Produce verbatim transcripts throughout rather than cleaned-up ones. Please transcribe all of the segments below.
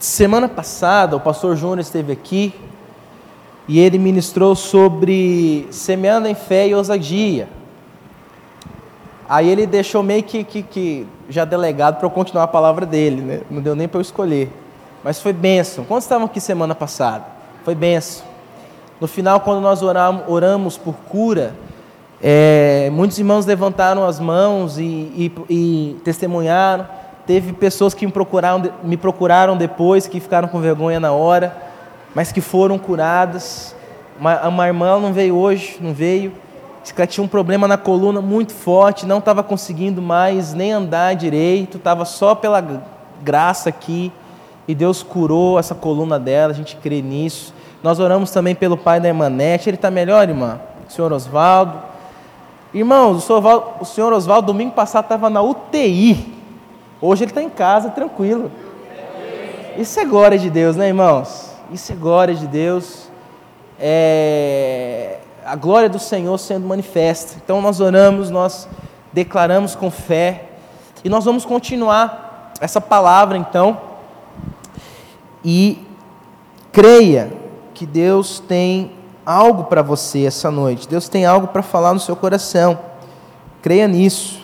Semana passada, o pastor Júnior esteve aqui e ele ministrou sobre semeando em fé e ousadia. Aí ele deixou meio que, que, que já delegado para eu continuar a palavra dele, né? Não deu nem para eu escolher. Mas foi bênção. Quantos estavam aqui semana passada? Foi bênção. No final, quando nós oramos, oramos por cura, é, muitos irmãos levantaram as mãos e, e, e testemunharam. Teve pessoas que me procuraram, me procuraram depois, que ficaram com vergonha na hora, mas que foram curadas. Uma, uma irmã não veio hoje, não veio. Ela tinha um problema na coluna muito forte, não estava conseguindo mais nem andar direito, estava só pela graça aqui, e Deus curou essa coluna dela, a gente crê nisso. Nós oramos também pelo pai da irmã Nete. Ele está melhor, irmã? O senhor Osvaldo. Irmãos, o senhor Osvaldo, o senhor Osvaldo domingo passado estava na U T I. Hoje ele está em casa, tranquilo. Isso é glória de Deus, né, irmãos? Isso é glória de Deus. É a glória do Senhor sendo manifesta. Então nós oramos, nós declaramos com fé. E nós vamos continuar essa palavra, então. E creia que Deus tem algo para você essa noite. Deus tem algo para falar no seu coração. Creia nisso.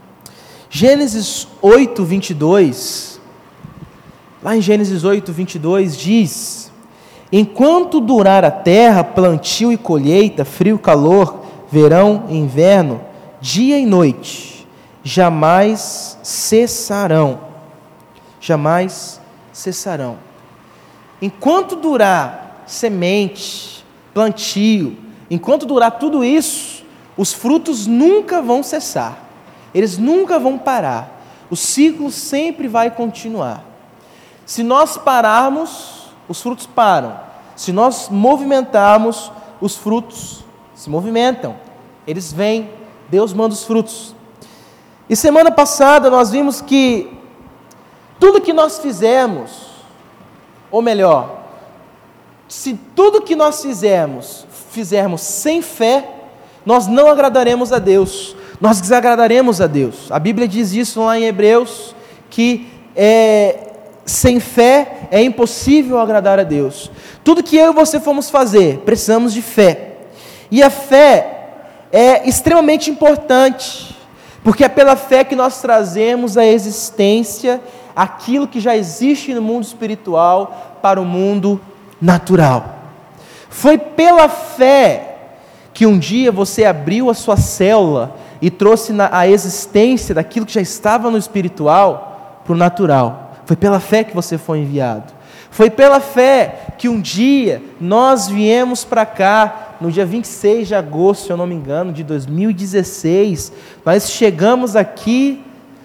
Gênesis oito, vinte e dois, lá em Gênesis oito, vinte e dois, diz: enquanto durar a terra, plantio e colheita, frio e calor, verão e inverno, dia e noite, jamais cessarão. Jamais cessarão. Enquanto durar semente, plantio, enquanto durar tudo isso, os frutos nunca vão cessar. Eles nunca vão parar. O ciclo sempre vai continuar. Se nós pararmos, os frutos param. Se nós movimentarmos, os frutos se movimentam. Eles vêm, Deus manda os frutos. E semana passada nós vimos que tudo que nós fizermos, ou melhor, se tudo que nós fizermos, fizermos sem fé, nós não agradaremos a Deus. Nós desagradaremos a Deus. A Bíblia diz isso lá em Hebreus, que é, sem fé é impossível agradar a Deus. Tudo que eu e você formos fazer, precisamos de fé. E a fé é extremamente importante, porque é pela fé que nós trazemos à existência aquilo que já existe no mundo espiritual para o mundo natural. Foi pela fé que um dia você abriu a sua célula e trouxe a existência daquilo que já estava no espiritual para o natural. Foi pela fé que você foi enviado. Foi pela fé que um dia nós viemos para cá, no dia vinte e seis de agosto, se eu não me engano, de dois mil e dezesseis, nós chegamos aqui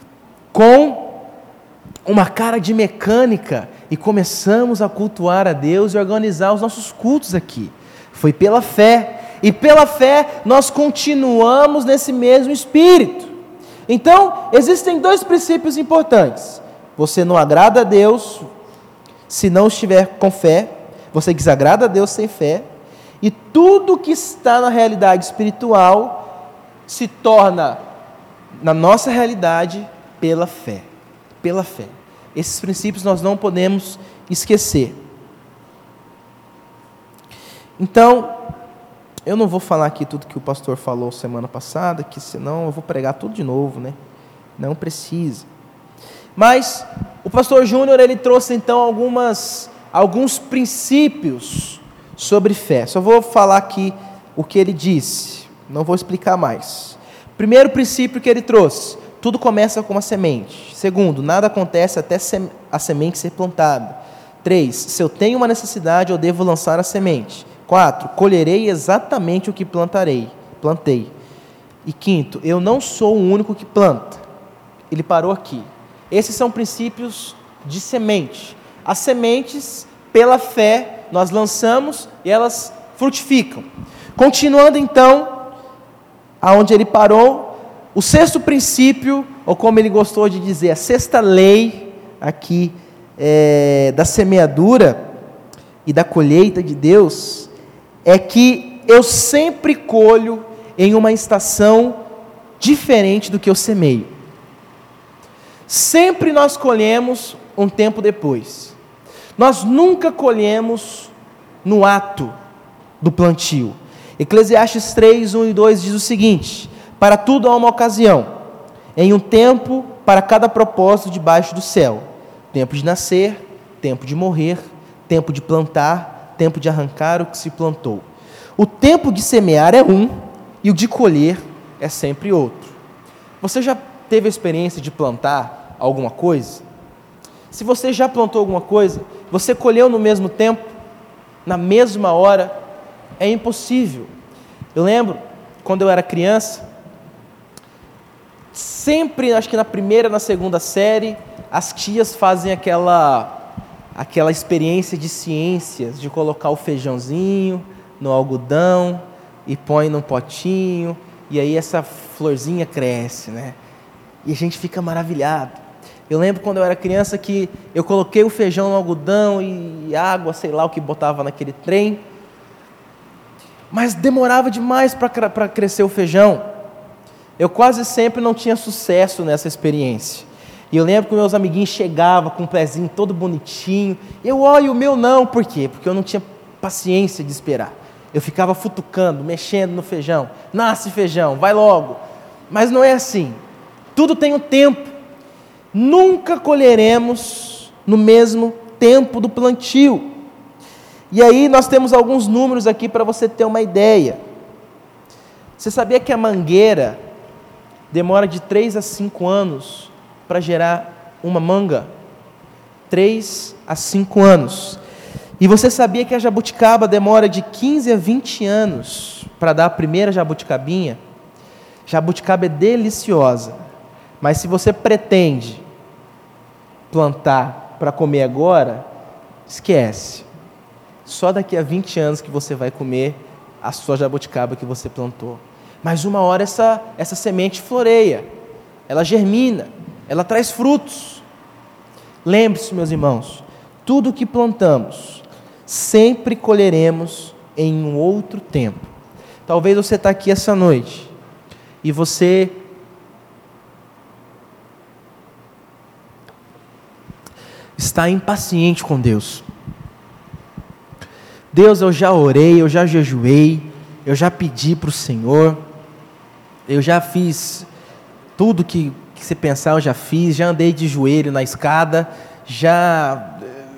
com uma cara de mecânica e começamos a cultuar a Deus e organizar os nossos cultos aqui. Foi pela fé. E pela fé nós continuamos nesse mesmo espírito. Então, existem dois princípios importantes. Você não agrada a Deus se não estiver com fé. Você desagrada a Deus sem fé. E tudo que está na realidade espiritual se torna, na nossa realidade, pela fé. Pela fé. Esses princípios nós não podemos esquecer. Então, eu não vou falar aqui tudo que o pastor falou semana passada, que senão eu vou pregar tudo de novo, né? Não precisa. Mas o pastor Júnior, ele trouxe então algumas, alguns princípios sobre fé. Só vou falar aqui o que ele disse, não vou explicar mais. Primeiro princípio que ele trouxe: tudo começa com uma semente. Segundo, nada acontece até a semente ser plantada. Três, se eu tenho uma necessidade, eu devo lançar a semente. Quatro, colherei exatamente o que plantarei, plantei. E quinto, eu não sou o único que planta. Ele parou aqui. Esses são princípios de semente. As sementes, pela fé, nós lançamos e elas frutificam. Continuando então, aonde ele parou, o sexto princípio, ou como ele gostou de dizer, a sexta lei aqui é, da semeadura e da colheita de Deus, é que eu sempre colho em uma estação diferente do que eu semeio. Sempre nós colhemos um tempo depois. Nós nunca colhemos no ato do plantio. Eclesiastes três, um e dois diz o seguinte: para tudo há uma ocasião, em um tempo para cada propósito debaixo do céu, tempo de nascer, tempo de morrer, tempo de plantar, tempo de arrancar o que se plantou. O tempo de semear é um, e o de colher é sempre outro. Você já teve a experiência de plantar alguma coisa? Se você já plantou alguma coisa, você colheu no mesmo tempo, na mesma hora? É impossível. Eu lembro, quando eu era criança, sempre, acho que na primeira, na segunda série, as tias fazem aquela, aquela experiência de ciências, de colocar o feijãozinho no algodão e põe num potinho, e aí essa florzinha cresce, né? E a gente fica maravilhado. Eu lembro quando eu era criança que eu coloquei o feijão no algodão e água, sei lá o que botava naquele trem, mas demorava demais para crescer o feijão. Eu quase sempre não tinha sucesso nessa experiência. E eu lembro que meus amiguinhos chegavam com um pezinho todo bonitinho. Eu olho o meu não, por quê? Porque eu não tinha paciência de esperar. Eu ficava futucando, mexendo no feijão. Nasce feijão, vai logo. Mas não é assim. Tudo tem um tempo. Nunca colheremos no mesmo tempo do plantio. E aí nós temos alguns números aqui para você ter uma ideia. Você sabia que a mangueira demora de três a cinco anos para gerar uma manga? três a cinco anos. E você sabia que a jabuticaba demora de quinze a vinte anos para dar a primeira jabuticabinha? Jabuticaba é deliciosa, mas se você pretende plantar para comer agora, esquece. Só daqui a vinte anos que você vai comer a sua jabuticaba que você plantou. Mas uma hora essa, essa semente floreia, ela germina, ela traz frutos. Lembre-se, meus irmãos, tudo que plantamos, sempre colheremos em um outro tempo. Talvez você está aqui essa noite e você está impaciente com Deus. Deus, eu já orei, eu já jejuei, eu já pedi para o Senhor, eu já fiz tudo que, que você pensar, eu já fiz, já andei de joelho na escada, já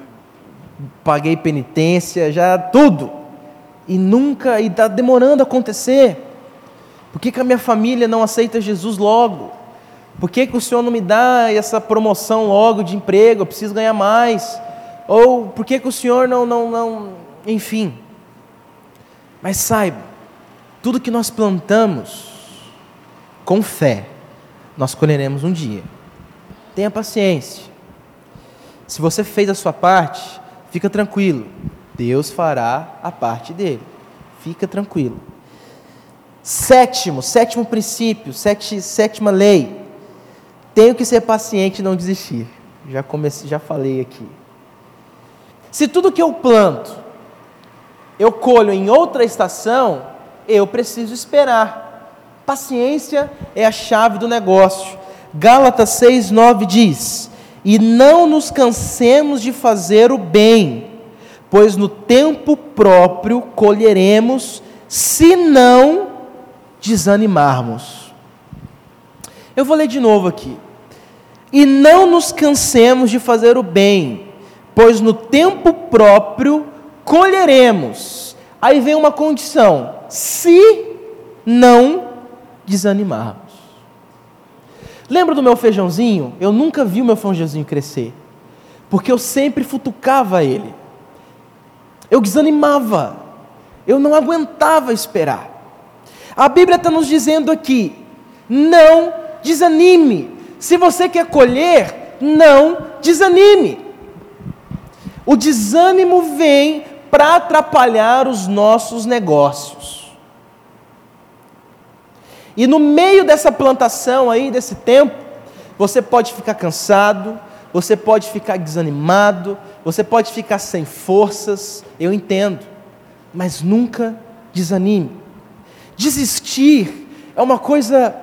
paguei penitência, já tudo, e nunca, e está demorando a acontecer. Por que que a minha família não aceita Jesus logo? Por que que o Senhor não me dá essa promoção logo de emprego? Eu preciso ganhar mais. Ou por que que o Senhor não, não, não, enfim. Mas saiba, tudo que nós plantamos com fé, nós colheremos um dia. Tenha paciência. Se você fez a sua parte, fica tranquilo, Deus fará a parte dele, fica tranquilo. Sétimo, sétimo princípio, sete, sétima lei, tenho que ser paciente e não desistir, já, comecei, já falei aqui. Se tudo que eu planto, eu colho em outra estação, eu preciso esperar. Paciência é a chave do negócio. Gálatas seis, nove diz: e não nos cansemos de fazer o bem, pois no tempo próprio colheremos, se não desanimarmos. Eu vou ler de novo aqui. E não nos cansemos de fazer o bem, pois no tempo próprio colheremos. Aí vem uma condição: se não desanimarmos. Lembra do meu feijãozinho? Eu nunca vi o meu feijãozinho crescer, porque eu sempre futucava ele. Eu desanimava, eu não aguentava esperar. A Bíblia está nos dizendo aqui: não desanime. Se você quer colher, não desanime. O desânimo vem para atrapalhar os nossos negócios. E no meio dessa plantação aí, desse tempo, você pode ficar cansado, você pode ficar desanimado, você pode ficar sem forças, eu entendo, mas nunca desanime. Desistir é uma coisa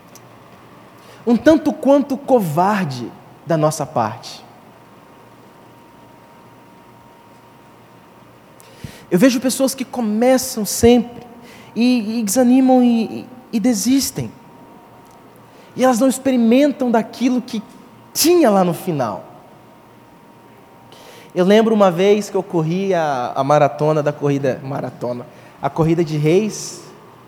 um tanto quanto covarde da nossa parte. Eu vejo pessoas que começam sempre e, e desanimam e, e, e desistem. E elas não experimentam daquilo que tinha lá no final. Eu lembro uma vez que eu corri a, a maratona da corrida, maratona, a corrida de Reis,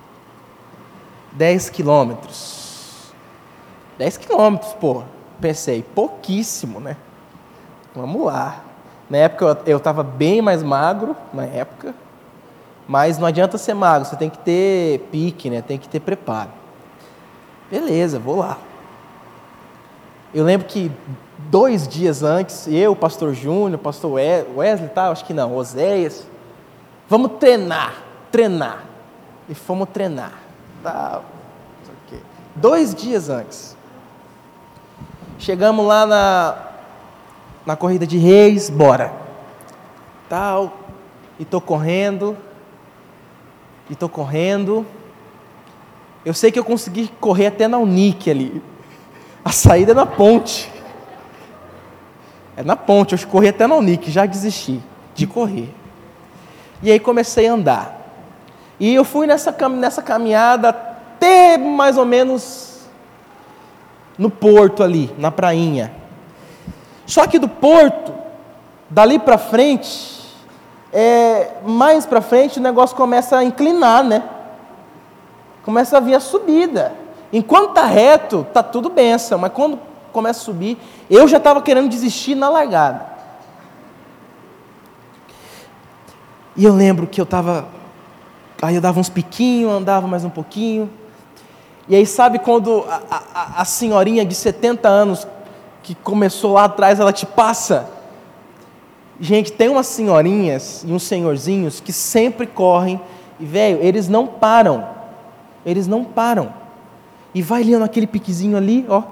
dez quilômetros. dez quilômetros, pô, pensei, pouquíssimo, né? Vamos lá. Na época eu estava bem mais magro, na época, mas não adianta ser magro, você tem que ter pique, né? Tem que ter preparo. Beleza, vou lá. Eu lembro que dois dias antes, eu, o pastor Júnior, o pastor Wesley, tá? Acho que não, Oséias, vamos treinar, treinar. E fomos treinar. Tá, okay. Dois dias antes. Chegamos lá na, na corrida de Reis, bora. Tal, e tô correndo, e tô correndo. Eu sei que eu consegui correr até na Unique ali. A saída é na ponte. É na ponte, eu corri até na Unique, já desisti de correr. E aí comecei a andar. E eu fui nessa, nessa caminhada até mais ou menos no porto ali, na prainha. Só que do porto, dali para frente, é, mais para frente o negócio começa a inclinar, né? Começa a vir a subida. Enquanto está reto, está tudo benção, mas quando começa a subir, eu já estava querendo desistir na largada. E eu lembro que eu estava, aí eu dava uns piquinhos, andava mais um pouquinho, e aí sabe quando a, a, a senhorinha de setenta anos, que começou lá atrás, ela te passa? Gente, tem umas senhorinhas e uns senhorzinhos que sempre correm, e velho, eles não param, eles não param, e vai ali naquele piquezinho ali, ó,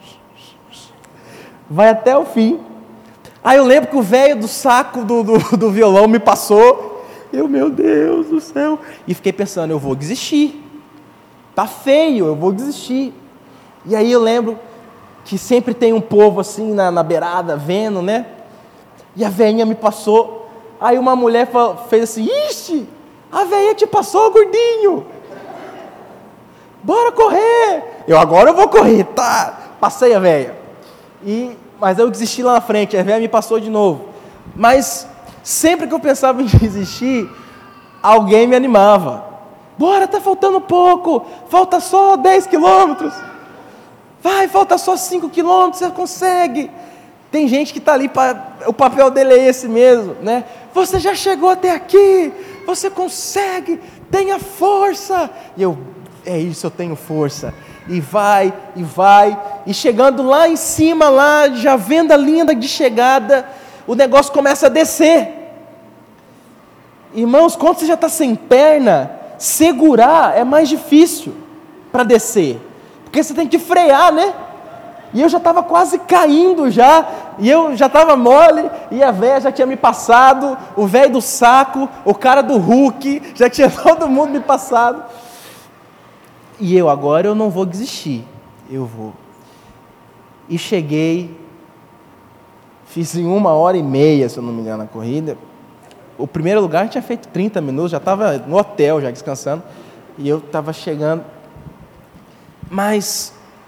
vai até o fim. Aí eu lembro que o velho do saco do, do, do violão me passou, eu, meu Deus do céu, e fiquei pensando, eu vou desistir, tá feio, eu vou desistir. E aí eu lembro que sempre tem um povo assim na, na beirada, vendo, né, e a velhinha me passou, aí uma mulher fez assim, ixi, a velhinha te passou, gordinho, bora correr. Eu, agora eu vou correr, tá, passei a velha. E, mas eu desisti lá na frente, a velha me passou de novo. Mas sempre que eu pensava em desistir, alguém me animava. Bora, tá faltando pouco, falta só dez quilômetros. Vai, falta só cinco quilômetros, você consegue. Tem gente que está ali, pra, o papel dele é esse mesmo, né? Você já chegou até aqui, você consegue, tenha força. E eu, é isso, eu tenho força. E vai, e vai, e chegando lá em cima, lá, já vendo a linha de chegada, o negócio começa a descer. Irmãos, quando você já está sem perna, segurar é mais difícil para descer, porque você tem que frear, né? E eu já estava quase caindo já, e eu já estava mole, e a véia já tinha me passado, o velho do saco, o cara do Hulk, já tinha todo mundo me passado. E eu, agora eu não vou desistir, eu vou. E cheguei, fiz em uma hora e meia, se eu não me engano, a corrida. O primeiro lugar tinha feito trinta minutos, já estava no hotel, já descansando, e eu estava chegando. Mas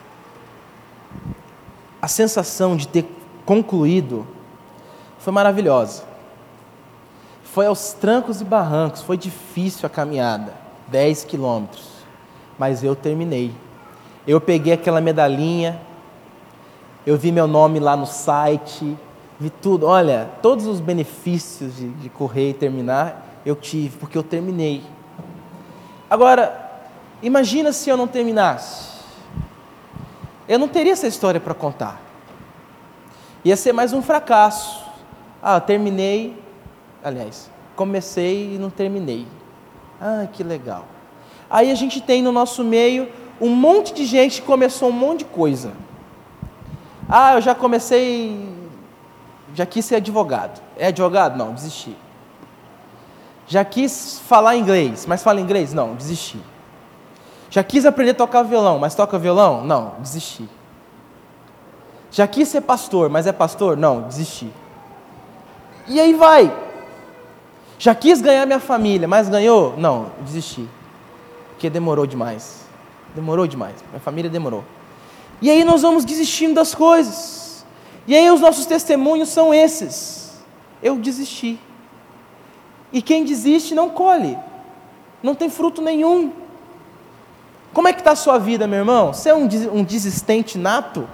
a sensação de ter concluído foi maravilhosa. Foi aos trancos e barrancos, foi difícil a caminhada, dez quilômetros. Mas eu terminei. Eu peguei aquela medalhinha, eu vi meu nome lá no site, vi tudo. Olha, todos os benefícios de, de correr e terminar, eu tive, porque eu terminei. Agora, imagina se eu não terminasse. Eu não teria essa história para contar. Ia ser mais um fracasso. Ah, terminei, aliás, comecei e não terminei. Ah, que legal. Aí a gente tem no nosso meio um monte de gente que começou um monte de coisa. Ah, eu já comecei, já quis ser advogado. É advogado? Não, desisti. Já quis falar inglês, mas fala inglês? Não, desisti. Já quis aprender a tocar violão, mas toca violão? Não, desisti. Já quis ser pastor, mas é pastor? Não, desisti. E aí vai. Já quis ganhar minha família, mas ganhou? Não, desisti. Porque demorou demais. Demorou demais. Minha família demorou. E aí nós vamos desistindo das coisas. E aí os nossos testemunhos são esses. Eu desisti. E quem desiste não colhe. Não tem fruto nenhum. Como é que está a sua vida, meu irmão? Você é um, um desistente nato?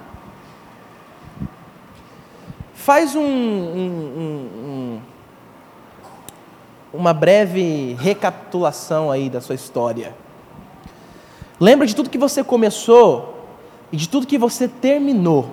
Faz um, um, um, um, uma breve recapitulação aí da sua história. Lembra de tudo que você começou e de tudo que você terminou.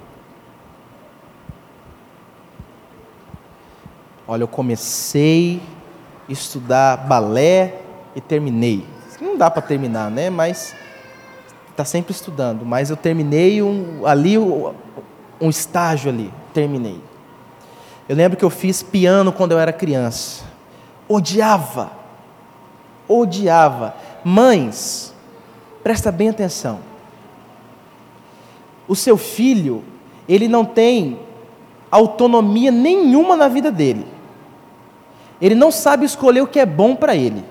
Olha, eu comecei a estudar balé e terminei. Não dá para terminar, né? Mas está sempre estudando. Mas eu terminei um, ali um, um estágio ali, terminei. Eu lembro que eu fiz piano quando eu era criança. Odiava, odiava. Mães, presta bem atenção. O seu filho, ele não tem autonomia nenhuma na vida dele. Ele não sabe escolher o que é bom para ele.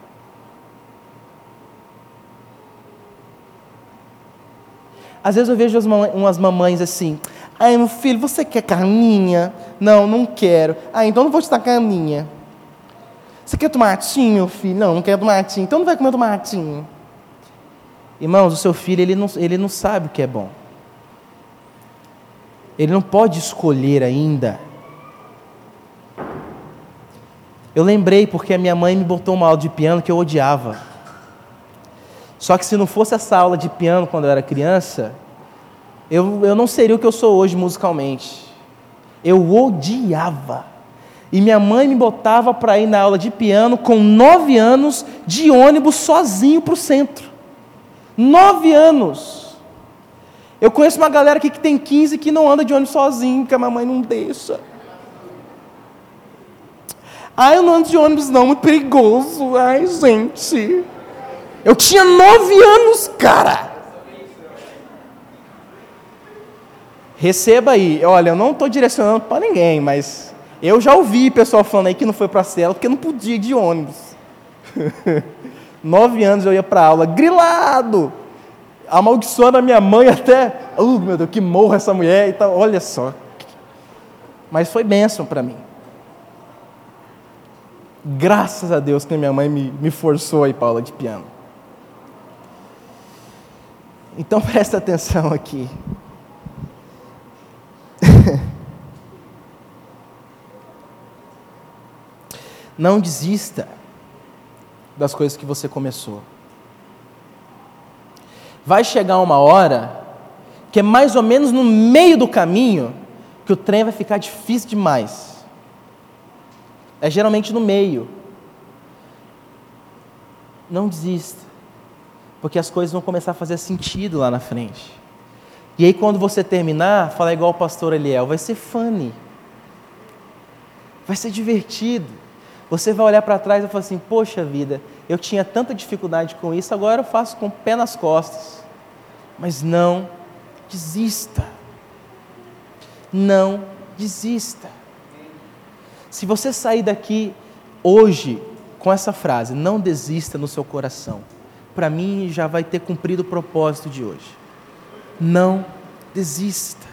Às vezes eu vejo umas mamães assim: ai, meu filho, você quer carninha? Não, não quero. Ah, então não vou te dar carninha. Você quer tomatinho, meu filho? Não, não quero tomatinho. Então não vai comer tomatinho. Irmãos, o seu filho, ele não, ele não sabe o que é bom. Ele não pode escolher ainda. Eu lembrei porque a minha mãe me botou uma aula de piano que eu odiava. Só que se não fosse essa aula de piano quando eu era criança, eu, eu não seria o que eu sou hoje musicalmente. Eu odiava. E minha mãe me botava para ir na aula de piano com nove anos de ônibus sozinho para o centro. Nove anos. Eu conheço uma galera aqui que tem quinze que não anda de ônibus sozinho, que a mamãe não deixa. Ah, eu não ando de ônibus não, muito perigoso. Ai, gente. Eu tinha nove anos, cara. Receba aí. Olha, eu não estou direcionando para ninguém, mas eu já ouvi pessoal falando aí que não foi para a cela porque não podia ir de ônibus. Nove anos eu ia para aula, grilado. Amaldiçoando a minha mãe até... Uh, meu Deus, que morra essa mulher e tal. Olha só. Mas foi bênção para mim. Graças a Deus que minha mãe me, me forçou a ir para aula de piano. Então presta atenção aqui. Não desista das coisas que você começou. Vai chegar uma hora que é mais ou menos no meio do caminho que o trem vai ficar difícil demais. É geralmente no meio. Não desista, porque as coisas vão começar a fazer sentido lá na frente. E aí quando você terminar, fala igual o pastor Eliel, vai ser funny. Vai ser divertido. Você vai olhar para trás e falar assim: poxa vida, eu tinha tanta dificuldade com isso, agora eu faço com o pé nas costas. Mas não desista. Não desista. Se você sair daqui hoje com essa frase, não desista no seu coração, para mim já vai ter cumprido o propósito de hoje. Não desista.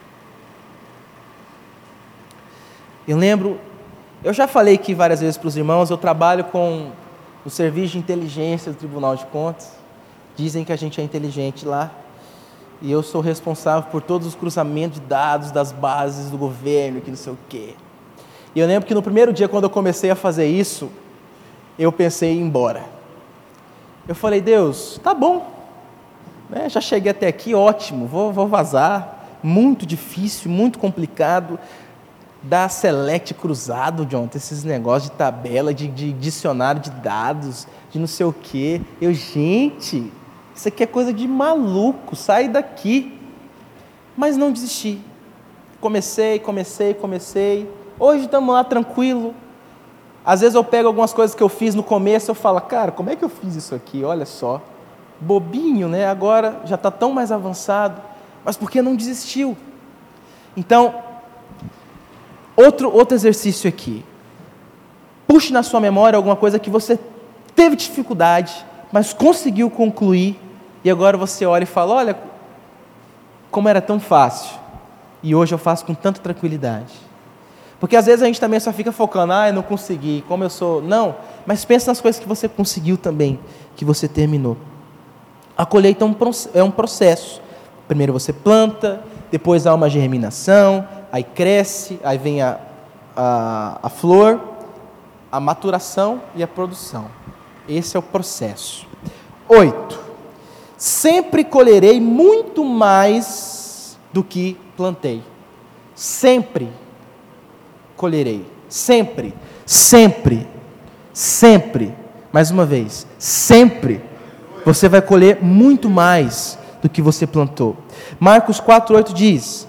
Eu lembro, eu já falei aqui várias vezes para os irmãos, eu trabalho com o serviço de inteligência do Tribunal de Contas. Dizem que a gente é inteligente lá. E eu sou responsável por todos os cruzamentos de dados das bases do governo, que não sei o quê. E eu lembro que no primeiro dia, quando eu comecei a fazer isso, eu pensei em ir embora. Eu falei: Deus, tá bom, né? Já cheguei até aqui, ótimo, vou, vou vazar. Muito difícil, muito complicado. Dar select cruzado, John, esses negócios de tabela, de, de dicionário de dados, de não sei o quê. Eu, gente, isso aqui é coisa de maluco, sai daqui. Mas não desisti. Comecei, comecei, comecei. Hoje estamos lá tranquilo. Às vezes eu pego algumas coisas que eu fiz no começo e eu falo: cara, como é que eu fiz isso aqui? Olha só, bobinho, né? Agora já está tão mais avançado. Mas por que não desistiu? Então, outro, outro exercício aqui. puxe na sua memória alguma coisa que você teve dificuldade, mas conseguiu concluir, e agora você olha e fala, olha, como era tão fácil, e hoje eu faço com tanta tranquilidade. Porque às vezes a gente também só fica focando, ah, eu não consegui, como eu sou... Não, mas pensa nas coisas que você conseguiu também, que você terminou. A colheita é um processo. Primeiro você planta, depois há uma germinação, aí cresce, aí vem a, a, a flor, a maturação e a produção. Esse é o processo. Oito. Sempre colherei muito mais do que plantei. Sempre colherei. Sempre. Sempre. Sempre. Mais uma vez. Sempre. Você vai colher muito mais do que você plantou. Marcos quatro, oito diz: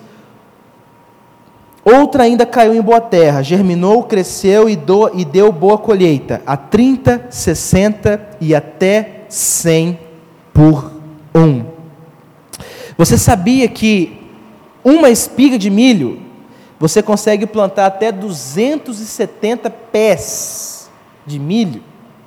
outra ainda caiu em boa terra, germinou, cresceu e, do, e deu boa colheita, a trinta, sessenta e até cem por um. Você sabia que uma espiga de milho, você consegue plantar até duzentos e setenta pés de milho?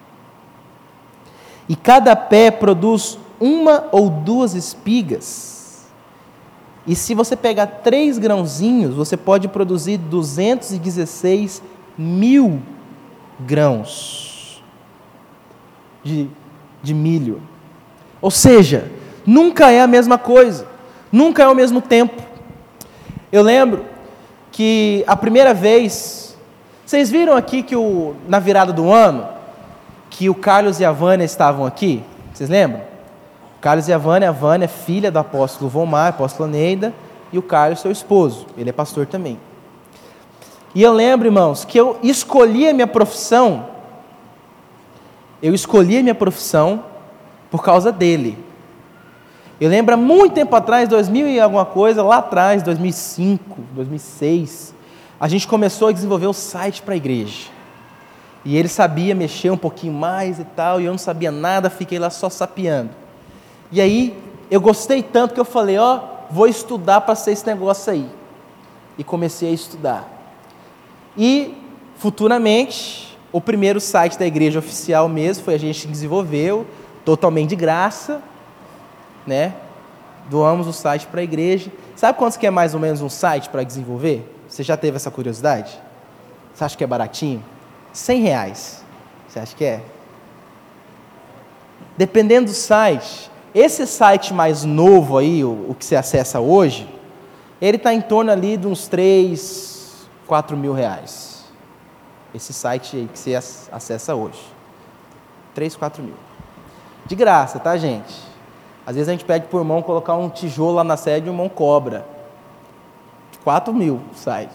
E cada pé produz uma ou duas espigas. E se você pegar três grãozinhos, você pode produzir duzentos e dezesseis mil grãos de, de milho. Ou seja, nunca é a mesma coisa, nunca é o mesmo tempo. Eu lembro que a primeira vez, vocês viram aqui que o, na virada do ano, que o Carlos e a Vânia estavam aqui? Vocês lembram? O Carlos e a Vânia, a Vânia é filha do apóstolo Vomar, apóstolo Neida, e o Carlos, seu esposo, ele é pastor também. E eu lembro, irmãos, que eu escolhi a minha profissão, eu escolhi a minha profissão por causa dele. Eu lembro há muito tempo atrás, dois mil e alguma coisa, lá atrás, dois mil e cinco, dois mil e seis, a gente começou a desenvolver o site para a igreja. E ele sabia mexer um pouquinho mais e tal, e eu não sabia nada, fiquei lá só sapeando. E aí, eu gostei tanto que eu falei, ó, vou estudar para ser esse negócio aí. E comecei a estudar. E, futuramente, o primeiro site da igreja oficial mesmo, foi a gente que desenvolveu, totalmente de graça, né? Doamos o site para a igreja. Sabe quanto que é mais ou menos um site para desenvolver? Você já teve essa curiosidade? Você acha que é baratinho? cem reais. Você acha que é? Dependendo do site, esse site mais novo aí, o, o que você acessa hoje, ele está em torno ali de uns três, quatro mil reais. Esse site aí que você acessa hoje. três, quatro mil. De graça, tá, gente? Às vezes a gente pede para o irmão colocar um tijolo lá na sede e o irmão cobra. quatro mil o site.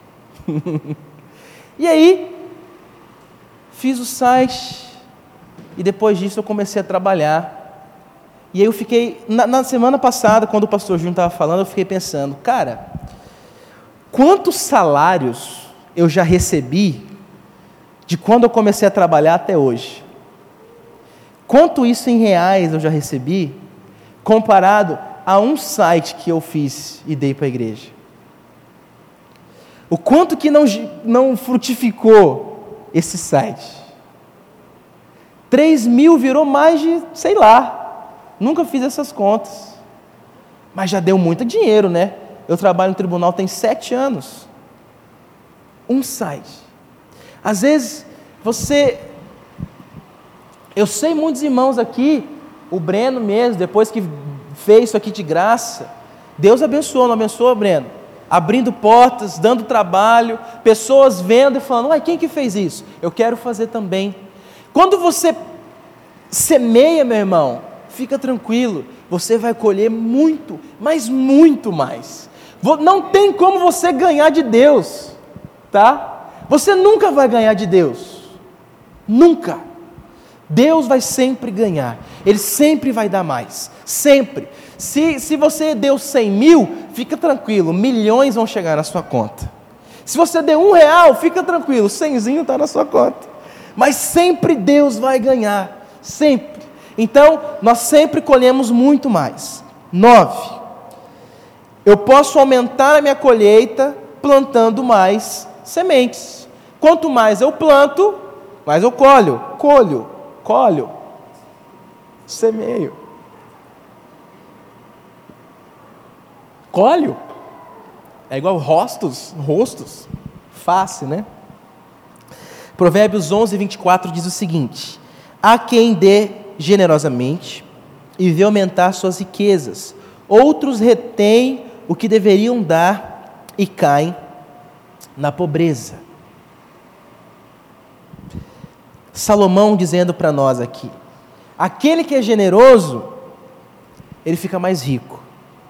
E aí, fiz o site e depois disso eu comecei a trabalhar. E aí eu fiquei, na, na semana passada, quando o pastor Júnior estava falando, eu fiquei pensando, cara, quantos salários eu já recebi de quando eu comecei a trabalhar até hoje? Quanto isso em reais eu já recebi, comparado a um site que eu fiz e dei para a igreja? O quanto que não, não frutificou esse site? três mil virou mais de, sei lá, nunca fiz essas contas, mas já deu muito dinheiro, né? Eu trabalho no tribunal tem sete anos, um site. Às vezes, você, eu sei muitos irmãos aqui, o Breno mesmo, depois que fez isso aqui de graça, Deus abençoou, não abençoou, Breno? Abrindo portas, dando trabalho, pessoas vendo e falando, uai, quem que fez isso? Eu quero fazer também. Quando você semeia, meu irmão, fica tranquilo, você vai colher muito, mas muito mais. Não tem como você ganhar de Deus, tá? Você nunca vai ganhar de Deus, nunca. Deus vai sempre ganhar, Ele sempre vai dar mais, sempre. Se, se você deu cem mil, fica tranquilo, milhões vão chegar na sua conta. Se você deu um real, fica tranquilo, cenzinho está na sua conta. Mas sempre Deus vai ganhar, sempre. Então, nós sempre colhemos muito mais. Nove, eu posso aumentar a minha colheita plantando mais sementes. Quanto mais eu planto, mas eu colho, colho, colho, semeio. Colho? É igual rostos, rostos, face, né? Provérbios onze, vinte e quatro diz o seguinte: há quem dê generosamente e vê aumentar suas riquezas, outros retêm o que deveriam dar e caem na pobreza. Salomão dizendo para nós aqui: aquele que é generoso, ele fica mais rico.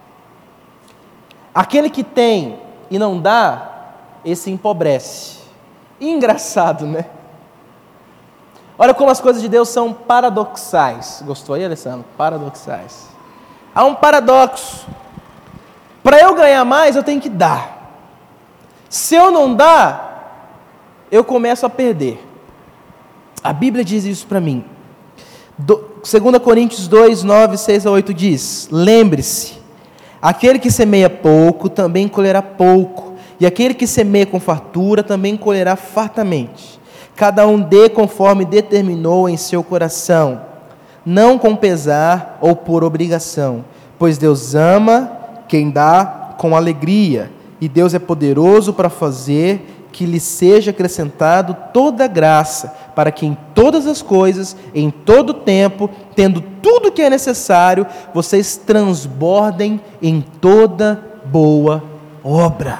Aquele que tem e não dá, esse empobrece. E engraçado, né? Olha como as coisas de Deus são paradoxais. Gostou aí, Alessandro? Paradoxais. Há um paradoxo. Para eu ganhar mais, eu tenho que dar. Se eu não dar, eu começo a perder. A Bíblia diz isso para mim. dois Coríntios dois, nove, seis a oito diz: lembre-se, aquele que semeia pouco, também colherá pouco, e aquele que semeia com fartura, também colherá fartamente. Cada um dê conforme determinou em seu coração, não com pesar ou por obrigação, pois Deus ama quem dá com alegria, e Deus é poderoso para fazer que lhe seja acrescentado toda graça, para que em todas as coisas, em todo tempo, tendo tudo o que é necessário, vocês transbordem em toda boa obra.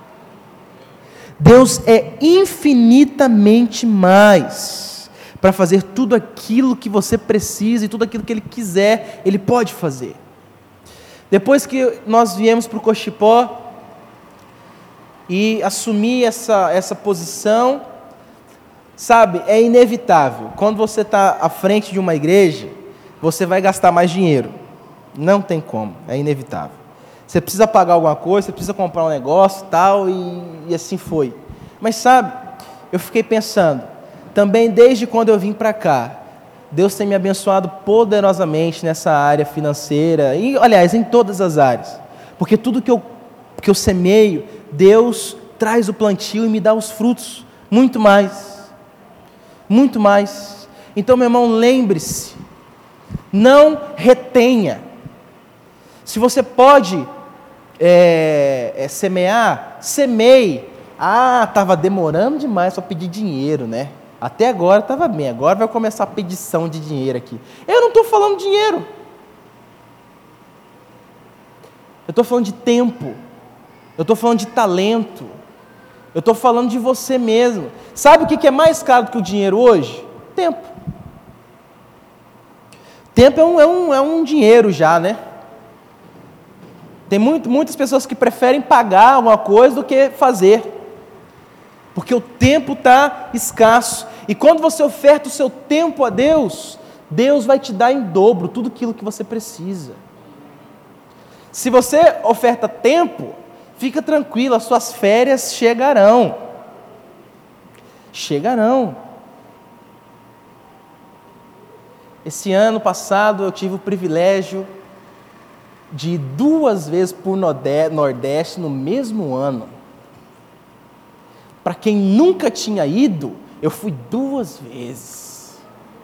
Deus é infinitamente mais para fazer tudo aquilo que você precisa e tudo aquilo que Ele quiser, Ele pode fazer. Depois que nós viemos para o Cochipó e assumir essa, essa posição, sabe, é inevitável. Quando você está à frente de uma igreja, você vai gastar mais dinheiro. Não tem como, é inevitável. Você precisa pagar alguma coisa, você precisa comprar um negócio e tal, e, e assim foi. Mas sabe, eu fiquei pensando, também desde quando eu vim para cá, Deus tem me abençoado poderosamente nessa área financeira, e aliás, em todas as áreas. Porque tudo que eu, que eu semeio, Deus traz o plantio e me dá os frutos, muito mais, muito mais. Então, meu irmão, lembre-se, não retenha. Se você pode é, é, semear, semeie. Ah, estava demorando demais para pedir dinheiro, né? Até agora estava bem, agora vai começar a pedição de dinheiro aqui. Eu não estou falando de dinheiro. Eu estou falando de tempo. Eu estou falando de talento. Eu estou falando de você mesmo. Sabe o que é mais caro do que o dinheiro hoje? Tempo. Tempo é um, é um, é um dinheiro já, né? Tem muito, muitas pessoas que preferem pagar alguma coisa do que fazer. Porque o tempo está escasso. E quando você oferta o seu tempo a Deus, Deus vai te dar em dobro tudo aquilo que você precisa. Se você oferta tempo, fica tranquilo, as suas férias chegarão. Chegarão. Esse ano passado eu tive o privilégio de ir duas vezes por Nordeste no mesmo ano. Para quem nunca tinha ido, eu fui duas vezes.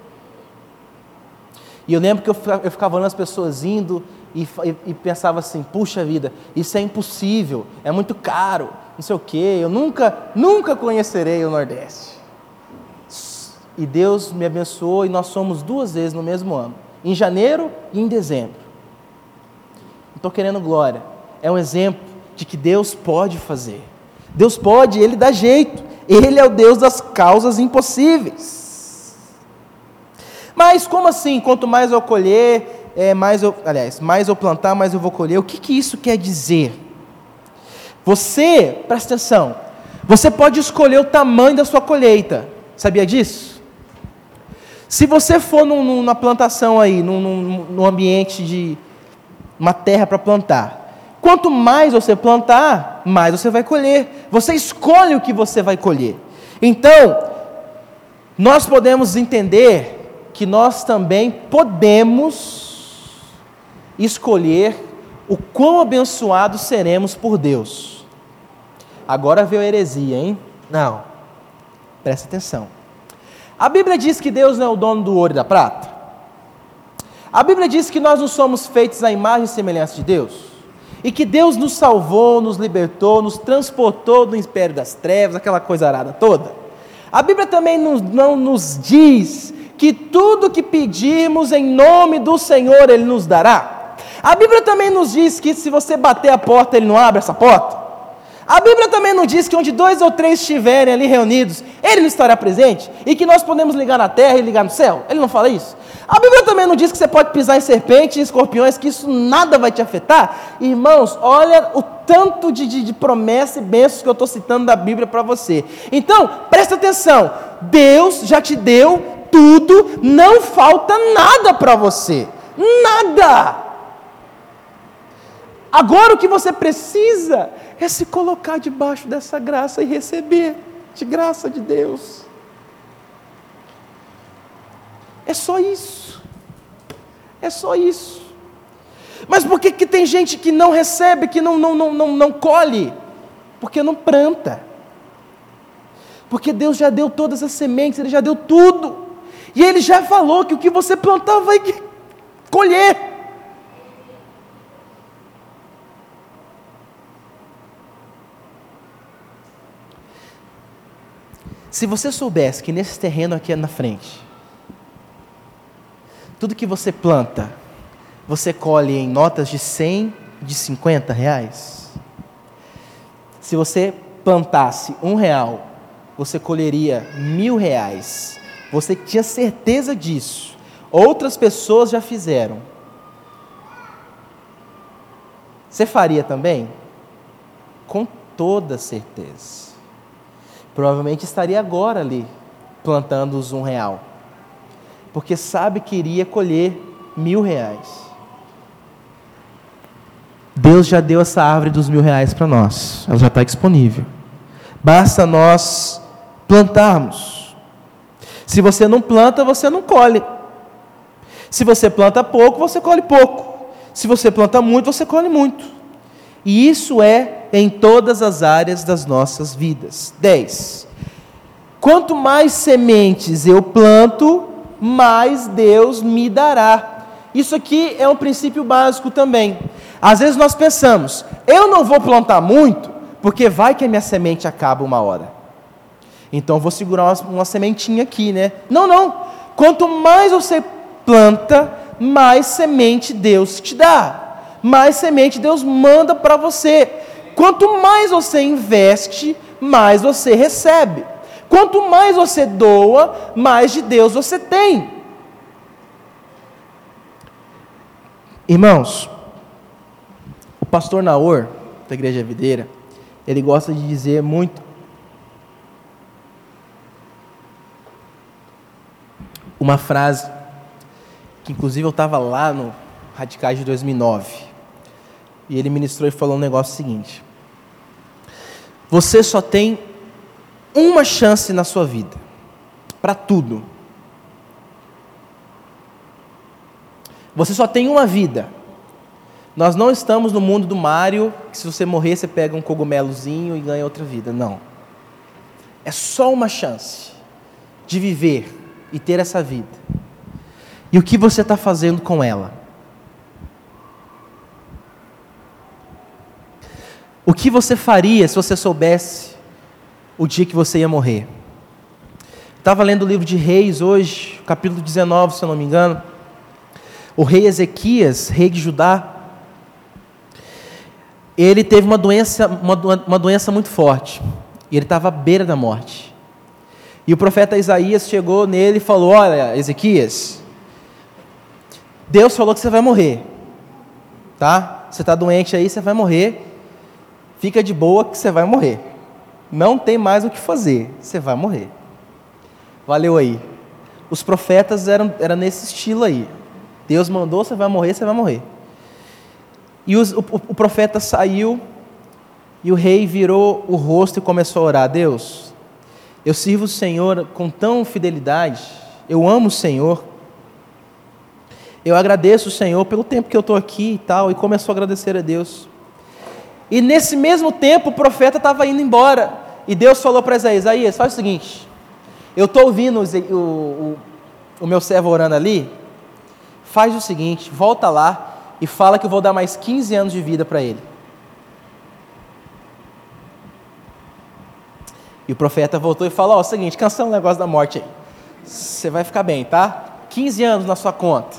E eu lembro que eu ficava olhando as pessoas indo e, e, e pensava assim, puxa vida, isso é impossível, é muito caro, não sei o quê, eu nunca, nunca conhecerei o Nordeste. E Deus me abençoou e nós fomos duas vezes no mesmo ano, em janeiro e em dezembro. Não estou querendo glória, é um exemplo de que Deus pode fazer. Deus pode, Ele dá jeito. Ele é o Deus das causas impossíveis. Mas como assim? Quanto mais eu colher, é, mais eu, aliás, mais eu plantar, mais eu vou colher. O que, que isso quer dizer? Você, presta atenção, você pode escolher o tamanho da sua colheita. Sabia disso? Se você for num, numa plantação aí, num, num, num ambiente de uma terra para plantar, quanto mais você plantar, mais você vai colher. Você escolhe o que você vai colher. Então, nós podemos entender que nós também podemos escolher o quão abençoados seremos por Deus. Agora veio a heresia, hein? Não, presta atenção. A Bíblia diz que Deus não é o dono do ouro e da prata. A Bíblia diz que nós não somos feitos à imagem e semelhança de Deus. E que Deus nos salvou, nos libertou, nos transportou do império das trevas, aquela coisa arada toda. A Bíblia também não, não nos diz que tudo que pedirmos em nome do Senhor, Ele nos dará. A Bíblia também nos diz que se você bater a porta, Ele não abre essa porta. A Bíblia também nos diz que onde dois ou três estiverem ali reunidos, Ele não estará presente, e que nós podemos ligar na terra e ligar no céu. Ele não fala isso? A Bíblia também não diz que você pode pisar em serpentes e escorpiões, que isso nada vai te afetar. Irmãos, olha o tanto de, de, de promessas e bênçãos que eu estou citando da Bíblia para você. Então, presta atenção, Deus já te deu tudo, não falta nada para você, nada. Agora o que você precisa é se colocar debaixo dessa graça e receber de graça de Deus. É só isso. É só isso. Mas por que, que tem gente que não recebe, que não, não, não, não, não colhe? Porque não planta. Porque Deus já deu todas as sementes, Ele já deu tudo. E Ele já falou que o que você plantar vai colher. Se você soubesse que nesse terreno aqui na frente, tudo que você planta, você colhe em notas de cem, de cinquenta reais. Se você plantasse um real, você colheria mil reais. Você tinha certeza disso. Outras pessoas já fizeram. Você faria também? Com toda certeza. Provavelmente estaria agora ali, plantando os um real. Porque sabe que iria colher mil reais. Deus já deu essa árvore dos mil reais para nós. Ela já está disponível. Basta nós plantarmos. Se você não planta, você não colhe. Se você planta pouco, você colhe pouco. Se você planta muito, você colhe muito. E isso é em todas as áreas das nossas vidas. dez. Quanto mais sementes eu planto, mais Deus me dará. Isso aqui é um princípio básico também. Às vezes nós pensamos, eu não vou plantar muito, porque vai que a minha semente acaba uma hora. Então eu vou segurar uma, uma sementinha aqui, né? Não, não. Quanto mais você planta, mais semente Deus te dá. Mais semente Deus manda para você. Quanto mais você investe, mais você recebe. Quanto mais você doa, mais de Deus você tem. Irmãos, o pastor Naor, da Igreja Videira, ele gosta de dizer muito uma frase, que inclusive eu estava lá no Radicais de dois mil e nove, e ele ministrou e falou um negócio seguinte: você só tem uma chance na sua vida, para tudo. Você só tem uma vida. Nós não estamos no mundo do Mario, que se você morrer, você pega um cogumelozinho e ganha outra vida. Não. É só uma chance de viver e ter essa vida. E o que você está fazendo com ela? O que você faria se você soubesse o dia que você ia morrer? Estava lendo o livro de Reis hoje, capítulo dezenove, se eu não me engano. O rei Ezequias, rei de Judá, ele teve uma doença, uma, uma doença muito forte. E ele estava à beira da morte. E o profeta Isaías chegou nele e falou: olha, Ezequias, Deus falou que você vai morrer. Tá? Você está doente aí, você vai morrer. Fica de boa que você vai morrer. Não tem mais o que fazer, você vai morrer. Valeu aí. Os profetas eram, eram nesse estilo aí. Deus mandou, você vai morrer, você vai morrer. E os, o, o profeta saiu, e o rei virou o rosto e começou a orar: Deus, eu sirvo o Senhor com tão fidelidade, eu amo o Senhor, eu agradeço o Senhor pelo tempo que eu estou aqui e tal, e começou a agradecer a Deus. E nesse mesmo tempo o profeta estava indo embora, e Deus falou para Isaías: Isaías, faz o seguinte, eu estou ouvindo o, o, o meu servo orando ali, faz o seguinte, volta lá e fala que eu vou dar mais quinze anos de vida para ele. E o profeta voltou e falou, ó, é o seguinte, cancela o negócio da morte aí. Você vai ficar bem, tá? quinze anos na sua conta.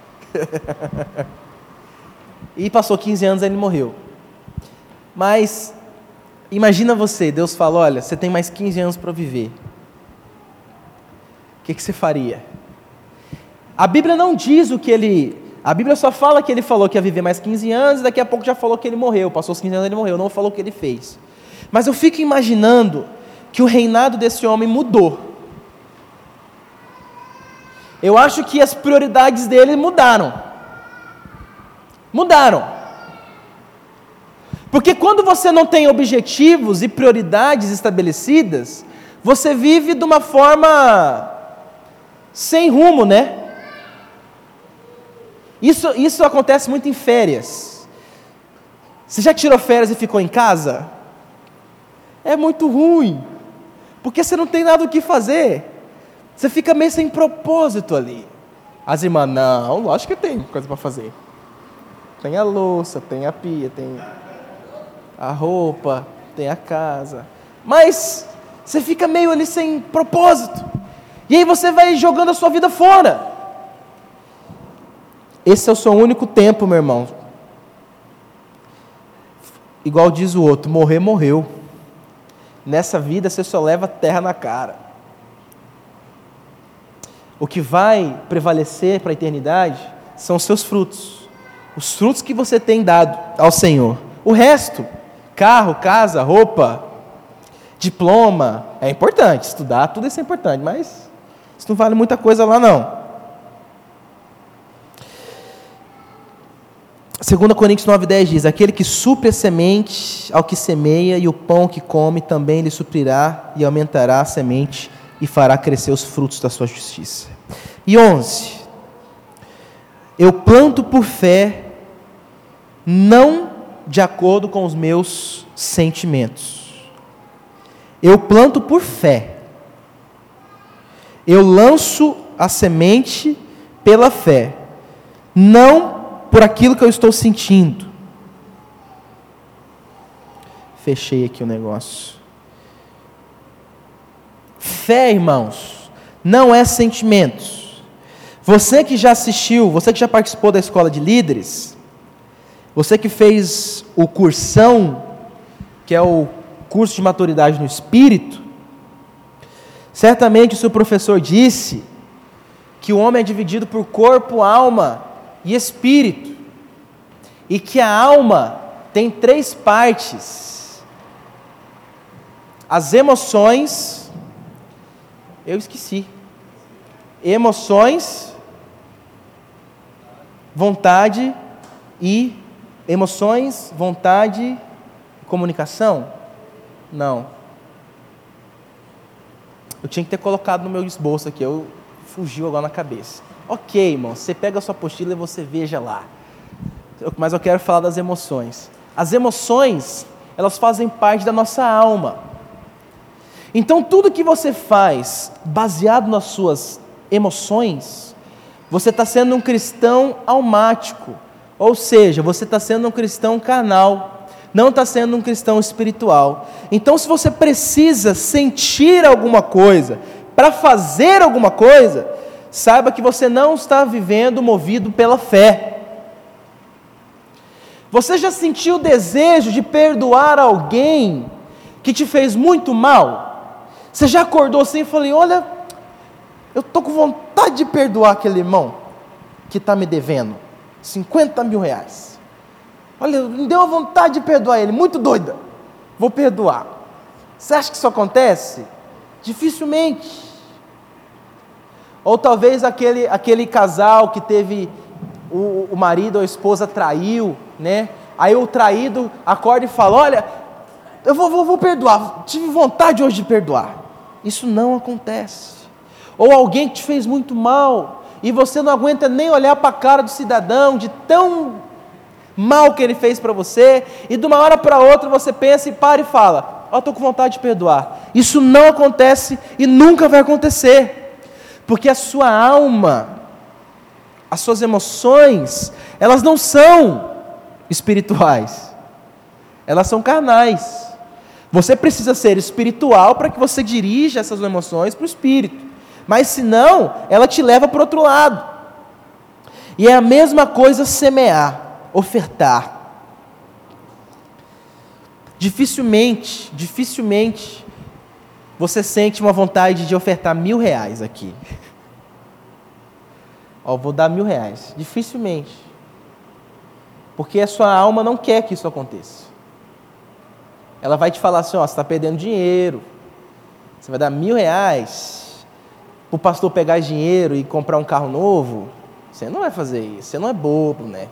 E passou quinze anos e ele morreu. Mas, imagina você, Deus fala, olha, você tem mais quinze anos para viver. O que, que você faria? A Bíblia não diz o que ele... A Bíblia só fala que ele falou que ia viver mais quinze anos e daqui a pouco já falou que ele morreu. Passou os quinze anos e ele morreu, não falou o que ele fez. Mas eu fico imaginando que o reinado desse homem mudou. Eu acho que as prioridades dele mudaram. Mudaram. Porque quando você não tem objetivos e prioridades estabelecidas, você vive de uma forma sem rumo, né? Isso, isso acontece muito em férias. Você já tirou férias e ficou em casa? É muito ruim, porque você não tem nada o que fazer. Você fica meio sem propósito ali. As irmãs, não, lógico que tem coisa para fazer. Tem a louça, tem a pia, tem a roupa, tem a casa. Mas você fica meio ali sem propósito. E aí você vai jogando a sua vida fora. Esse é o seu único tempo, meu irmão. Igual diz o outro, morrer, morreu. Nessa vida você só leva terra na cara. O que vai prevalecer para a eternidade são os seus frutos. Os frutos que você tem dado ao Senhor. O resto, carro, casa, roupa, diploma, é importante. Estudar, tudo isso é importante, mas isso não vale muita coisa lá não. dois Coríntios nove, dez diz, aquele que supre a semente ao que semeia e o pão que come também lhe suprirá e aumentará a semente e fará crescer os frutos da sua justiça. E onze, eu planto por fé, não de acordo com os meus sentimentos. Eu planto por fé. Eu lanço a semente pela fé, não por aquilo que eu estou sentindo. Fechei aqui o negócio. Fé, irmãos, não é sentimentos. Você que já assistiu, você que já participou da escola de líderes, você que fez o cursão, que é o curso de maturidade no Espírito, certamente o seu professor disse que o homem é dividido por corpo, alma e espírito, e que a alma tem três partes: as emoções, eu esqueci, emoções, vontade e emoções, vontade, comunicação? Não. Eu tinha que ter colocado no meu esboço aqui, eu fugiu agora na cabeça. Ok, irmão, você pega a sua apostila e você veja lá. Mas eu quero falar das emoções. As emoções, elas fazem parte da nossa alma. Então, tudo que você faz baseado nas suas emoções, você está sendo um cristão almático. Ou seja, você está sendo um cristão carnal, não está sendo um cristão espiritual. Então, se você precisa sentir alguma coisa para fazer alguma coisa, saiba que você não está vivendo movido pela fé. Você já sentiu o desejo de perdoar alguém que te fez muito mal? Você já acordou assim e falou, olha, eu estou com vontade de perdoar aquele irmão que está me devendo cinquenta mil reais. Olha, me deu uma vontade de perdoar ele, muito doida. Vou perdoar. Você acha que isso acontece? Dificilmente. Ou talvez aquele, aquele casal que teve, o, o marido ou a esposa traiu, né? Aí o traído acorda e fala, olha, eu vou, vou, vou perdoar, tive vontade hoje de perdoar. Isso não acontece. Ou alguém que te fez muito mal, e você não aguenta nem olhar para a cara do cidadão, de tão mal que ele fez para você, e de uma hora para outra você pensa e para e fala, Ó, estou com vontade de perdoar. Isso não acontece e nunca vai acontecer. Porque a sua alma, as suas emoções, elas não são espirituais. Elas são carnais. Você precisa ser espiritual para que você dirija essas emoções para o espírito. Mas senão, ela te leva para o outro lado. E é a mesma coisa semear, ofertar. Dificilmente, dificilmente, você sente uma vontade de ofertar mil reais aqui. Ó, vou dar mil reais. Dificilmente. Porque a sua alma não quer que isso aconteça. Ela vai te falar assim, ó, você está perdendo dinheiro. Você vai dar mil reais para o pastor pegar esse dinheiro e comprar um carro novo. Você não vai fazer isso, você não é bobo, né?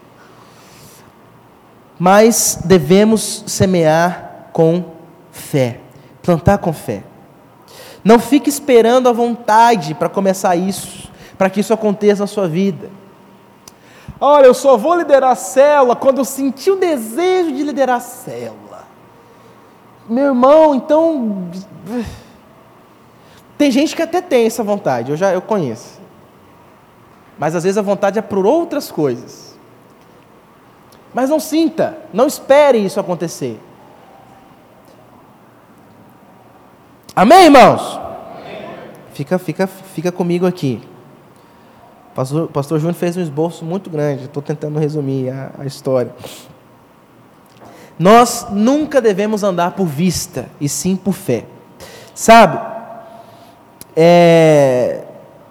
Mas devemos semear com fé, plantar com fé. Não fique esperando a vontade para começar isso, para que isso aconteça na sua vida. Olha, eu só vou liderar a célula quando eu sentir o desejo de liderar a célula. Meu irmão, então... Tem gente que até tem essa vontade, eu já eu conheço. Mas às vezes a vontade é por outras coisas. Mas não sinta, não espere isso acontecer. Amém, irmãos? Amém. Fica, fica, fica comigo aqui. O pastor, pastor Júnior fez um esboço muito grande, estou tentando resumir a, a história. Nós nunca devemos andar por vista, e sim por fé. Sabe, é...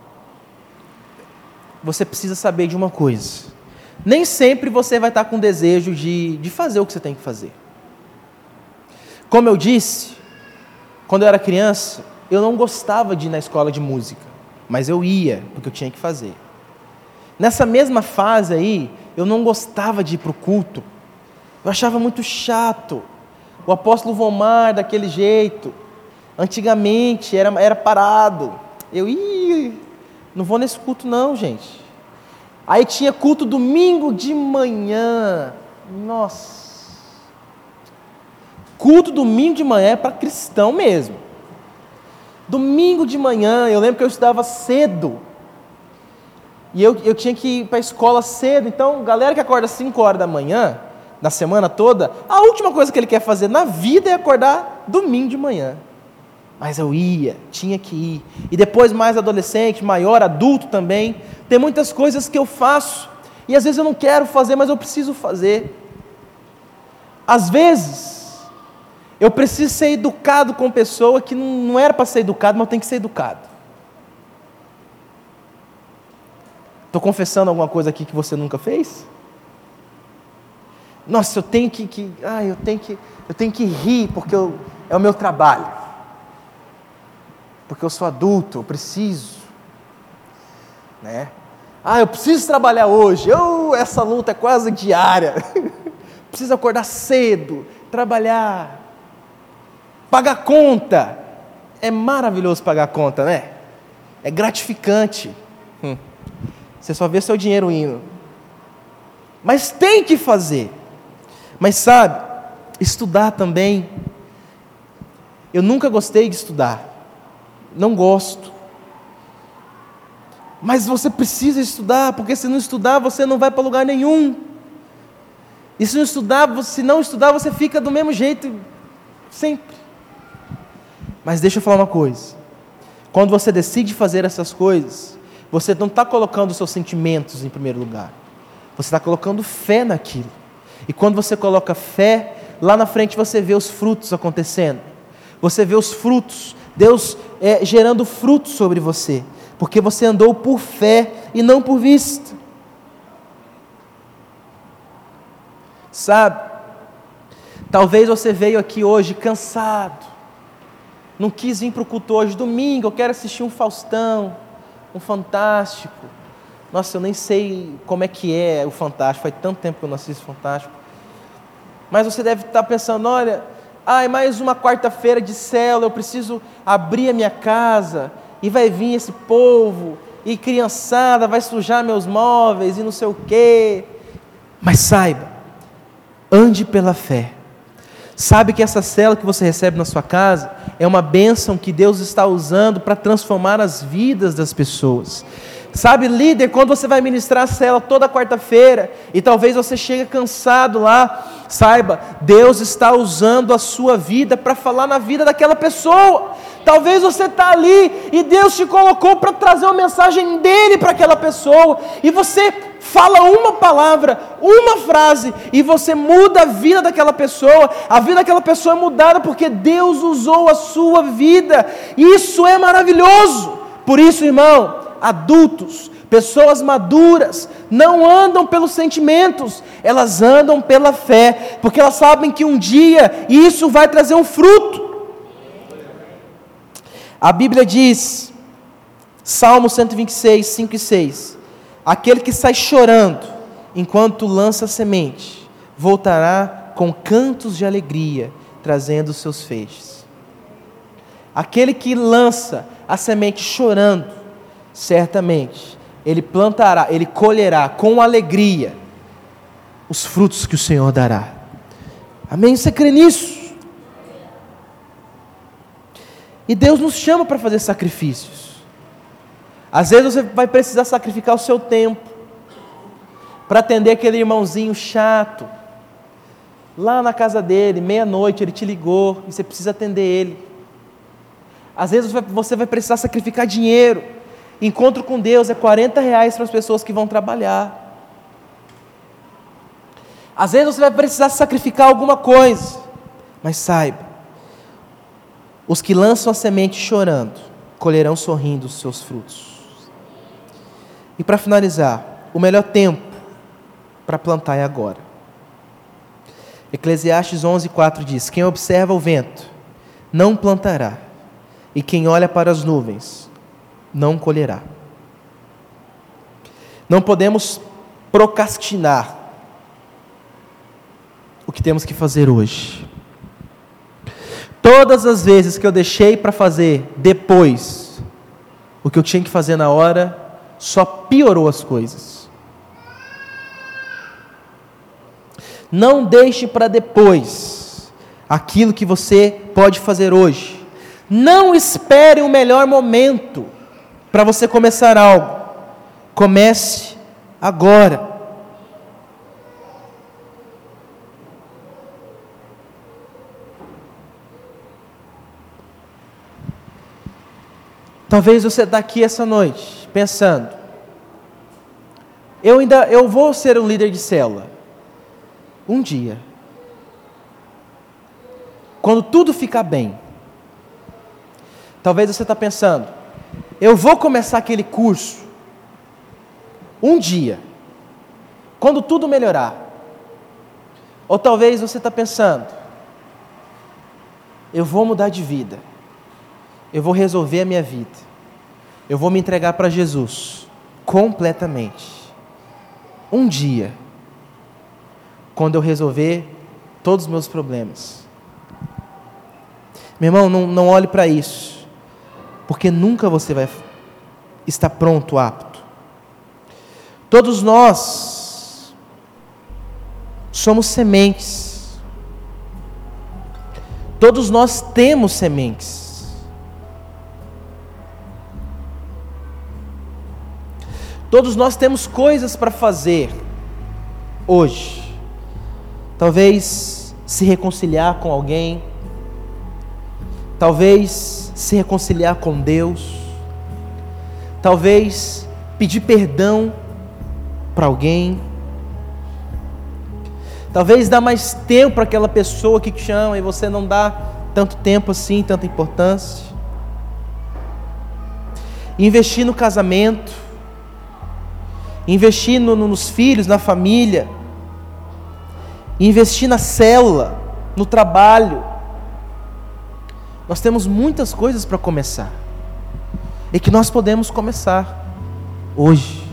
você precisa saber de uma coisa. Nem sempre você vai estar com desejo de, de fazer o que você tem que fazer. Como eu disse, quando eu era criança, eu não gostava de ir na escola de música, mas eu ia, porque eu tinha que fazer. Nessa mesma fase aí, eu não gostava de ir para o culto. Eu achava muito chato. O apóstolo Vomar, daquele jeito. Antigamente, era, era parado. Eu ia, não vou nesse culto não, gente. Aí tinha culto domingo de manhã. Nossa. Culto domingo de manhã é para cristão mesmo. Domingo de manhã, eu lembro que eu estudava cedo. E eu, eu tinha que ir para a escola cedo. Então, galera que acorda às cinco horas da manhã, na semana toda, a última coisa que ele quer fazer na vida é acordar domingo de manhã. Mas eu ia, tinha que ir. E depois mais adolescente, maior, adulto também. Tem muitas coisas que eu faço. E às vezes eu não quero fazer, mas eu preciso fazer. Às vezes, eu preciso ser educado com pessoa que não, não era para ser educado, mas eu tenho que ser educado. Estou confessando alguma coisa aqui que você nunca fez? Nossa, eu tenho que, que, ah, eu tenho que, eu tenho que rir porque eu, é o meu trabalho. Porque eu sou adulto, eu preciso, né? Ah, eu preciso trabalhar hoje. Oh, essa luta é quase diária. Preciso acordar cedo, trabalhar, pagar conta. É maravilhoso pagar conta, né? É gratificante. Hum. Você só vê seu dinheiro indo. Mas tem que fazer. Mas sabe, estudar também. Eu nunca gostei de estudar. Não gosto. Mas você precisa estudar, porque se não estudar, você não vai para lugar nenhum. E se não estudar, se não estudar, você fica do mesmo jeito, sempre. Mas deixa eu falar uma coisa. Quando você decide fazer essas coisas, você não está colocando os seus sentimentos em primeiro lugar. Você está colocando fé naquilo. E quando você coloca fé, lá na frente você vê os frutos acontecendo. Você vê os frutos, Deus é, gerando frutos sobre você. Porque você andou por fé e não por vista. Sabe? Talvez você veio aqui hoje cansado. Não quis vir para o culto hoje, domingo, eu quero assistir um Faustão, um Fantástico. Nossa, eu nem sei como é que é o Fantástico, faz tanto tempo que eu não assisto Fantástico. Mas você deve estar pensando, olha, ai, mais uma quarta-feira de célula, eu preciso abrir a minha casa, e vai vir esse povo, e criançada vai sujar meus móveis, e não sei o quê. Mas saiba, ande pela fé. Sabe que essa célula que você recebe na sua casa é uma bênção que Deus está usando para transformar as vidas das pessoas. Sabe, líder, quando você vai ministrar a célula toda quarta-feira e talvez você chegue cansado lá, saiba, Deus está usando a sua vida para falar na vida daquela pessoa. Talvez você está ali e Deus te colocou para trazer uma mensagem dele para aquela pessoa, e você fala uma palavra, uma frase, e você muda a vida daquela pessoa. A vida daquela pessoa é mudada porque Deus usou a sua vida. Isso é maravilhoso. Por isso, irmão, adultos, pessoas maduras, não andam pelos sentimentos, elas andam pela fé, porque elas sabem que um dia isso vai trazer um fruto. A Bíblia diz, Salmo cento e vinte e seis, cinco e seis, aquele que sai chorando enquanto lança a semente, voltará com cantos de alegria, trazendo os seus feixes. Aquele que lança a semente chorando, certamente ele plantará, ele colherá com alegria os frutos que o Senhor dará. Amém? Você crê nisso? E Deus nos chama para fazer sacrifícios. Às vezes você vai precisar sacrificar o seu tempo para atender aquele irmãozinho chato lá na casa dele, meia-noite ele te ligou e você precisa atender ele. Às vezes você vai precisar sacrificar dinheiro. Encontro com Deus é quarenta reais para as pessoas que vão trabalhar. Às vezes você vai precisar sacrificar alguma coisa, mas saiba, os que lançam a semente chorando, colherão sorrindo os seus frutos. E para finalizar, o melhor tempo para plantar é agora. Eclesiastes onze, quatro diz, quem observa o vento, não plantará, e quem olha para as nuvens, não colherá. Não podemos procrastinar o que temos que fazer hoje. Todas as vezes que eu deixei para fazer depois o que eu tinha que fazer na hora, só piorou as coisas. Não deixe para depois aquilo que você pode fazer hoje. Não espere o melhor momento para você começar algo. Comece agora. Talvez você está aqui essa noite pensando, eu ainda eu vou ser um líder de célula um dia, quando tudo ficar bem. Talvez você está pensando, eu vou começar aquele curso um dia, quando tudo melhorar. Ou talvez você está pensando, eu vou mudar de vida, eu vou resolver a minha vida, eu vou me entregar para Jesus completamente. Um dia, quando eu resolver todos os meus problemas. Meu irmão, não, não olhe para isso, porque nunca você vai estar pronto, apto. Todos nós somos sementes. Todos nós temos sementes. Todos nós temos coisas para fazer hoje. Talvez se reconciliar com alguém. Talvez se reconciliar com Deus. Talvez pedir perdão para alguém. Talvez dar mais tempo para aquela pessoa que te chama e você não dá tanto tempo assim, tanta importância. Investir no casamento. Investir no, nos filhos, na família. Investir na célula, no trabalho. Nós temos muitas coisas para começar. E que nós podemos começar hoje.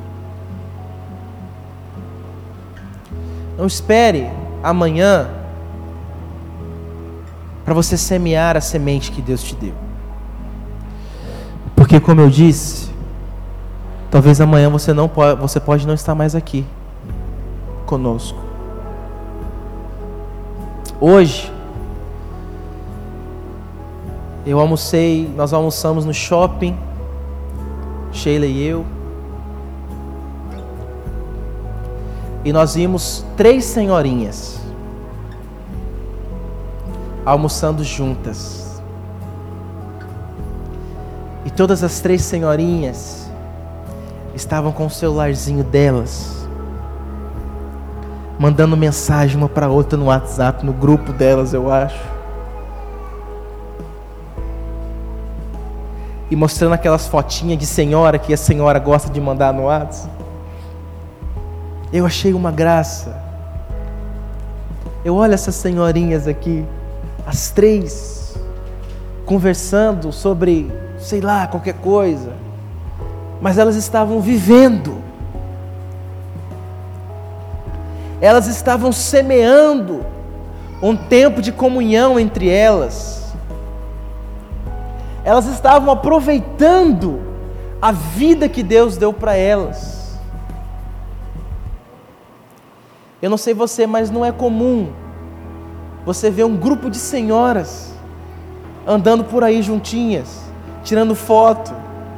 Não espere amanhã para você semear a semente que Deus te deu. Porque, como eu disse, talvez amanhã você, não pode, você pode não estar mais aqui conosco. Hoje Eu almocei, nós almoçamos no shopping, Sheila e eu. E nós vimos três senhorinhas almoçando juntas. E todas as três senhorinhas estavam com o celularzinho delas, mandando mensagem uma para outra no WhatsApp, no grupo delas, eu acho. E mostrando aquelas fotinhas de senhora que a senhora gosta de mandar no WhatsApp. Eu achei uma graça. Eu olho essas senhorinhas aqui, as três, conversando sobre, sei lá, qualquer coisa. Mas elas estavam vivendo. Elas estavam semeando um tempo de comunhão entre elas. Elas estavam aproveitando a vida que Deus deu para elas. Eu não sei você, mas não é comum você ver um grupo de senhoras andando por aí juntinhas, tirando foto.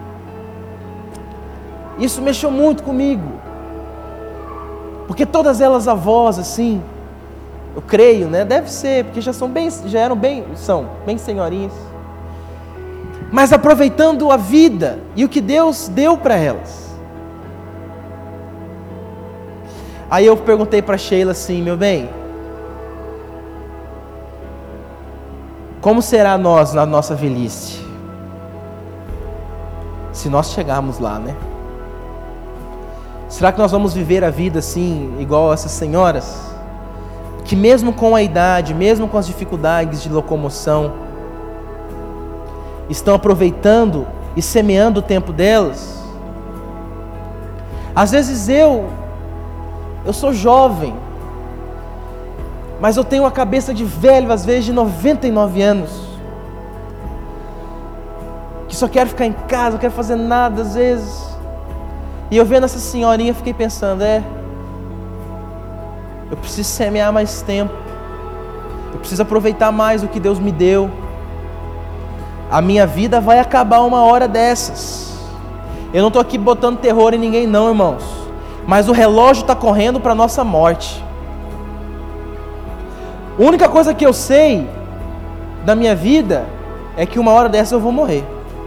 Isso mexeu muito comigo, porque todas elas avós assim, eu creio, né? Deve ser, porque já são bem, já eram bem, são bem senhorinhas, mas aproveitando a vida e o que Deus deu para elas. Aí eu perguntei para Sheila assim, meu bem, como será nós na nossa velhice? Se nós chegarmos lá, né? Será que nós vamos viver a vida assim, igual essas senhoras? Que mesmo com a idade, mesmo com as dificuldades de locomoção, estão aproveitando e semeando o tempo delas? Às vezes eu, eu sou jovem, mas eu tenho a cabeça de velho, às vezes de noventa e nove anos, que só quero ficar em casa, não quero fazer nada às vezes. E eu vendo essa senhorinha, fiquei pensando, é, eu preciso semear mais tempo, eu preciso aproveitar mais o que Deus me deu. A minha vida vai acabar uma hora dessas. Eu não estou aqui botando terror em ninguém não, irmãos, mas o relógio está correndo para a nossa morte. A única coisa que eu sei da minha vida é que uma hora dessa eu vou morrer.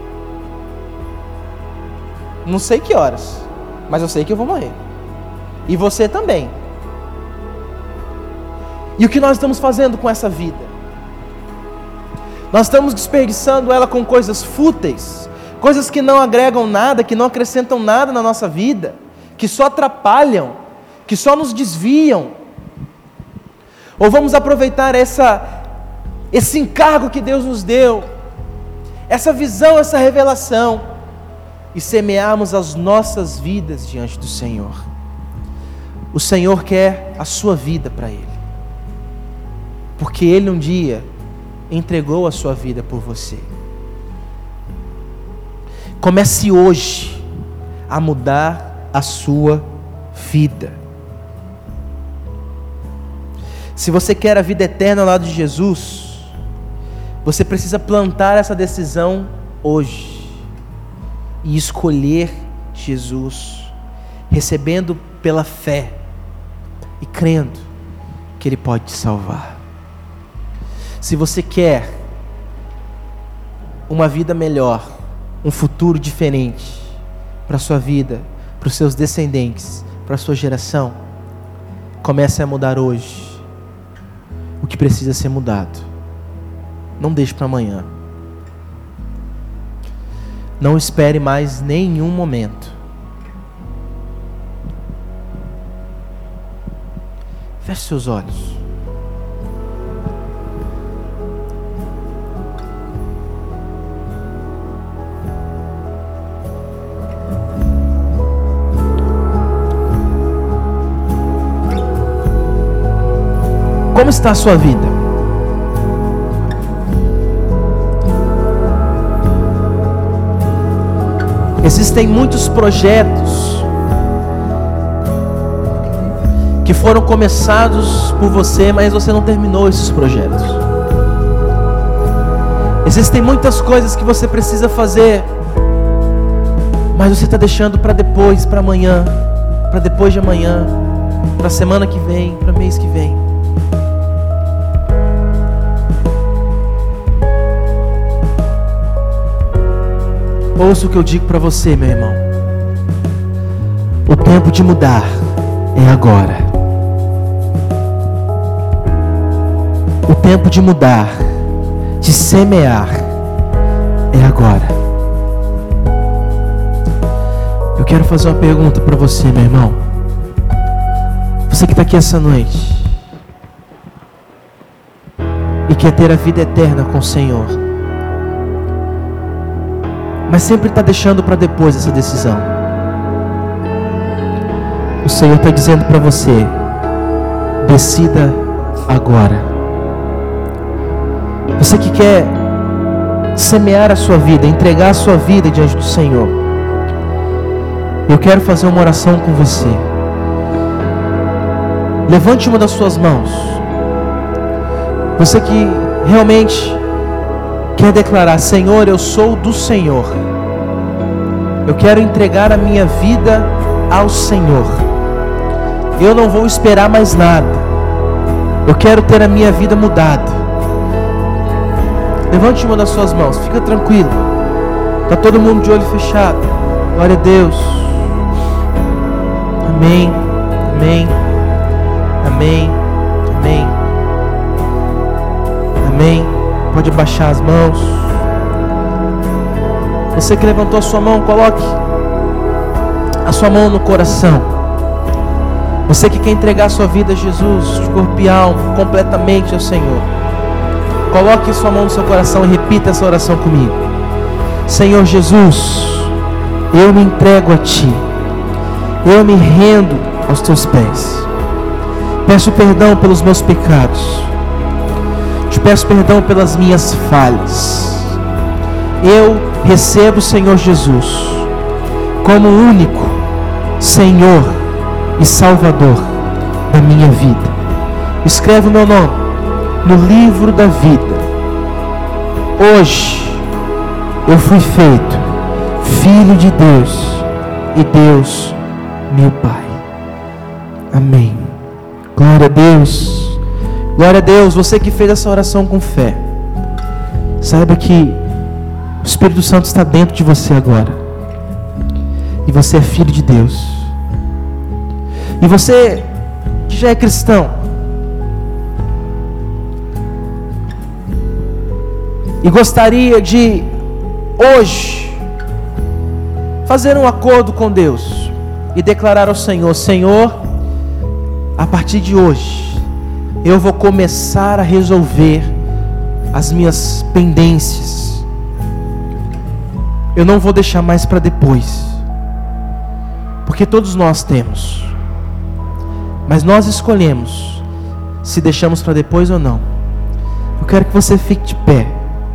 Não sei que horas, mas eu sei que eu vou morrer. E você também. E o que nós estamos fazendo com essa vida? Nós estamos desperdiçando ela com coisas fúteis, coisas que não agregam nada, que não acrescentam nada na nossa vida, que só atrapalham, que só nos desviam. Ou vamos aproveitar essa, esse encargo que Deus nos deu, essa visão, essa revelação, e semearmos as nossas vidas diante do Senhor. O Senhor quer a sua vida para Ele, porque Ele um dia entregou a sua vida por você. Comece hoje a mudar a sua vida. Se você quer a vida eterna ao lado de Jesus, você precisa plantar essa decisão hoje e escolher Jesus, recebendo pela fé e crendo que Ele pode te salvar. Se você quer uma vida melhor, um futuro diferente para a sua vida, para os seus descendentes, para a sua geração, comece a mudar hoje o que precisa ser mudado. Não deixe para amanhã. Não espere mais nenhum momento. Feche seus olhos. Como está a sua vida? Existem muitos projetos que foram começados por você, mas você não terminou esses projetos. Existem muitas coisas que você precisa fazer, mas você está deixando para depois, para amanhã, para depois de amanhã, para a semana que vem, para o mês que vem. Ouça o que eu digo para você, meu irmão. O tempo de mudar é agora. O tempo de mudar, de semear, é agora. Eu quero fazer uma pergunta para você, meu irmão. Você que está aqui essa noite e quer ter a vida eterna com o Senhor, mas sempre está deixando para depois essa decisão. O Senhor está dizendo para você: decida agora. Você que quer semear a sua vida, entregar a sua vida diante do Senhor, eu quero fazer uma oração com você. Levante uma das suas mãos. Você que realmente quer declarar: Senhor, eu sou do Senhor. Eu quero entregar a minha vida ao Senhor. Eu não vou esperar mais nada. Eu quero ter a minha vida mudada. Levante uma das suas mãos, fica tranquilo. Está todo mundo de olho fechado. Glória a Deus. Amém, amém, amém, amém, amém. Pode abaixar as mãos. Você que levantou a sua mão, coloque a sua mão no coração. Você que quer entregar a sua vida a Jesus, de corpo e alma, completamente ao Senhor, coloque a sua mão no seu coração e repita essa oração comigo. Senhor Jesus, eu me entrego a Ti. Eu me rendo aos Teus pés. Peço perdão pelos meus pecados. Te peço perdão pelas minhas falhas. Eu recebo o Senhor Jesus como o único Senhor e Salvador da minha vida. Escreve o meu nome no livro da vida. Hoje eu fui feito Filho de Deus e Deus meu Pai. Amém. Glória a Deus. Glória a Deus. Você que fez essa oração com fé, saiba que o Espírito Santo está dentro de você agora. E você é filho de Deus. E você que já é cristão e gostaria de hoje fazer um acordo com Deus e declarar ao Senhor: Senhor, a partir de hoje eu vou começar a resolver as minhas pendências. Eu não vou deixar mais para depois, porque todos nós temos, mas nós escolhemos se deixamos para depois ou não. Eu quero que você fique de pé.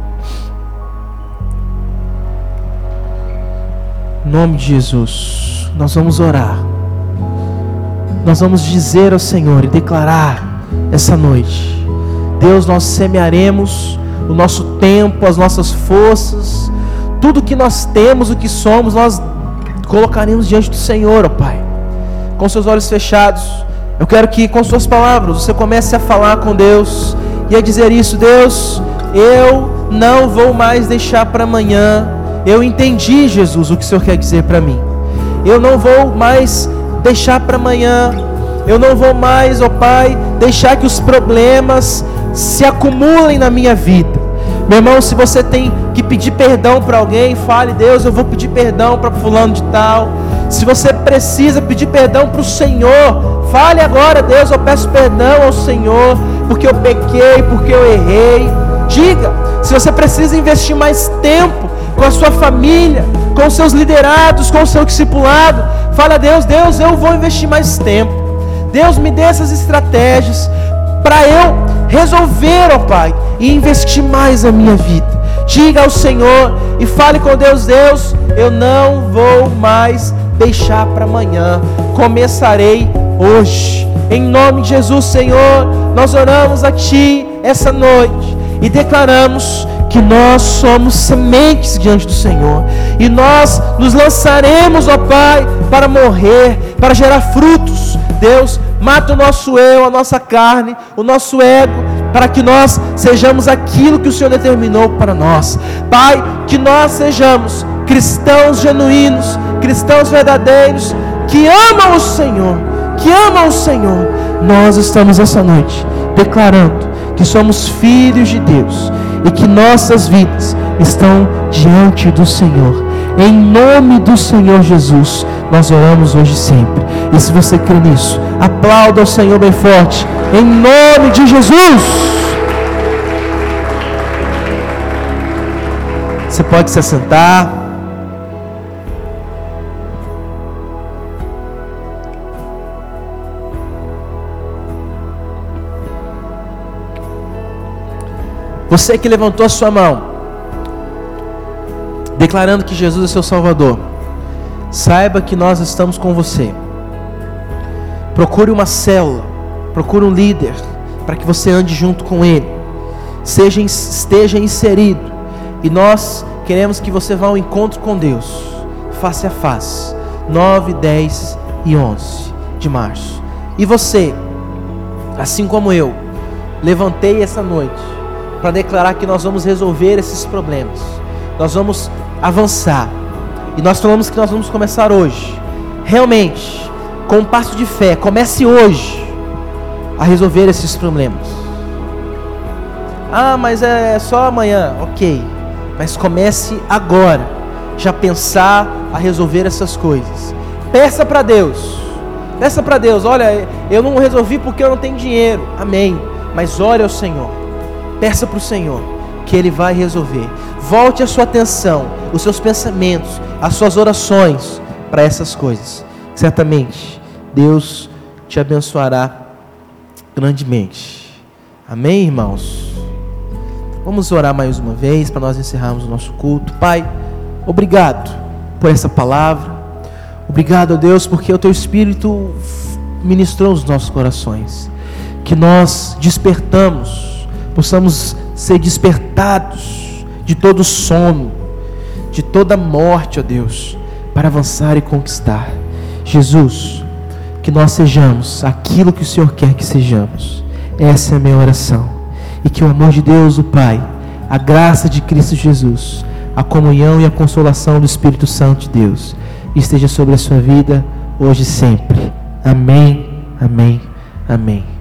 Em nome de Jesus, nós vamos orar. Nós vamos dizer ao Senhor e declarar essa noite: Deus, nós semearemos o nosso tempo, as nossas forças, tudo que nós temos, o que somos, nós colocaremos diante do Senhor, ó Pai. Com seus olhos fechados, eu quero que com suas palavras você comece a falar com Deus e a dizer isso: Deus, eu não vou mais deixar para amanhã. Eu entendi, Jesus, o que o Senhor quer dizer para mim. Eu não vou mais deixar para amanhã. Eu não vou mais, ó Pai, deixar que os problemas se acumulem na minha vida. Meu irmão, se você tem que pedir perdão para alguém, fale: Deus, eu vou pedir perdão para fulano de tal. Se você precisa pedir perdão para o Senhor, fale agora: Deus, eu peço perdão ao Senhor, porque eu pequei, porque eu errei. Diga. Se você precisa investir mais tempo com a sua família, com os seus liderados, com o seu discipulado, fala a Deus: Deus, eu vou investir mais tempo. Deus, me dê essas estratégias para eu resolver, ó Pai, e investir mais a minha vida. Diga ao Senhor e fale com Deus: Deus, eu não vou mais deixar para amanhã, começarei hoje. Em nome de Jesus, Senhor, nós oramos a Ti essa noite e declaramos que nós somos sementes diante do Senhor, e nós nos lançaremos, ó Pai, para morrer, para gerar frutos. Deus, mata o nosso eu, a nossa carne, o nosso ego, para que nós sejamos aquilo que o Senhor determinou para nós. Pai, que nós sejamos cristãos genuínos, cristãos verdadeiros, que amam o Senhor, que amam o Senhor. Nós estamos essa noite declarando que somos filhos de Deus e que nossas vidas estão diante do Senhor. Em nome do Senhor Jesus, nós oramos hoje e sempre. E se você crê nisso, aplauda ao Senhor bem forte, em nome de Jesus. Você pode se assentar. Você que levantou a sua mão, declarando que Jesus é seu Salvador, saiba que nós estamos com você. Procure uma célula, procure um líder, para que você ande junto com ele, seja, esteja inserido, e nós queremos que você vá ao encontro com Deus, face a face, nove, dez e onze de março. E você, assim como eu, levantei essa noite para declarar que nós vamos resolver esses problemas, nós vamos avançar, e nós falamos que nós vamos começar hoje, realmente, com um passo de fé. Comece hoje a resolver esses problemas. Ah, mas é só amanhã. Ok, mas comece agora, já pensar a resolver essas coisas. Peça para Deus, peça para Deus, olha, eu não resolvi porque eu não tenho dinheiro, amém, mas ore ao Senhor. Peça para o Senhor que Ele vai resolver. Volte a sua atenção, os seus pensamentos, as suas orações para essas coisas. Certamente Deus te abençoará grandemente. Amém, irmãos? Vamos orar mais uma vez para nós encerrarmos o nosso culto. Pai, obrigado por essa palavra. Obrigado, ó Deus, porque o Teu Espírito ministrou os nossos corações. Que nós despertamos, possamos ser despertados de todo sono, de toda morte, ó Deus, para avançar e conquistar. Jesus, que nós sejamos aquilo que o Senhor quer que sejamos. Essa é a minha oração. E que o amor de Deus, o Pai, a graça de Cristo Jesus, a comunhão e a consolação do Espírito Santo de Deus esteja sobre a sua vida hoje e sempre. Amém, amém, amém.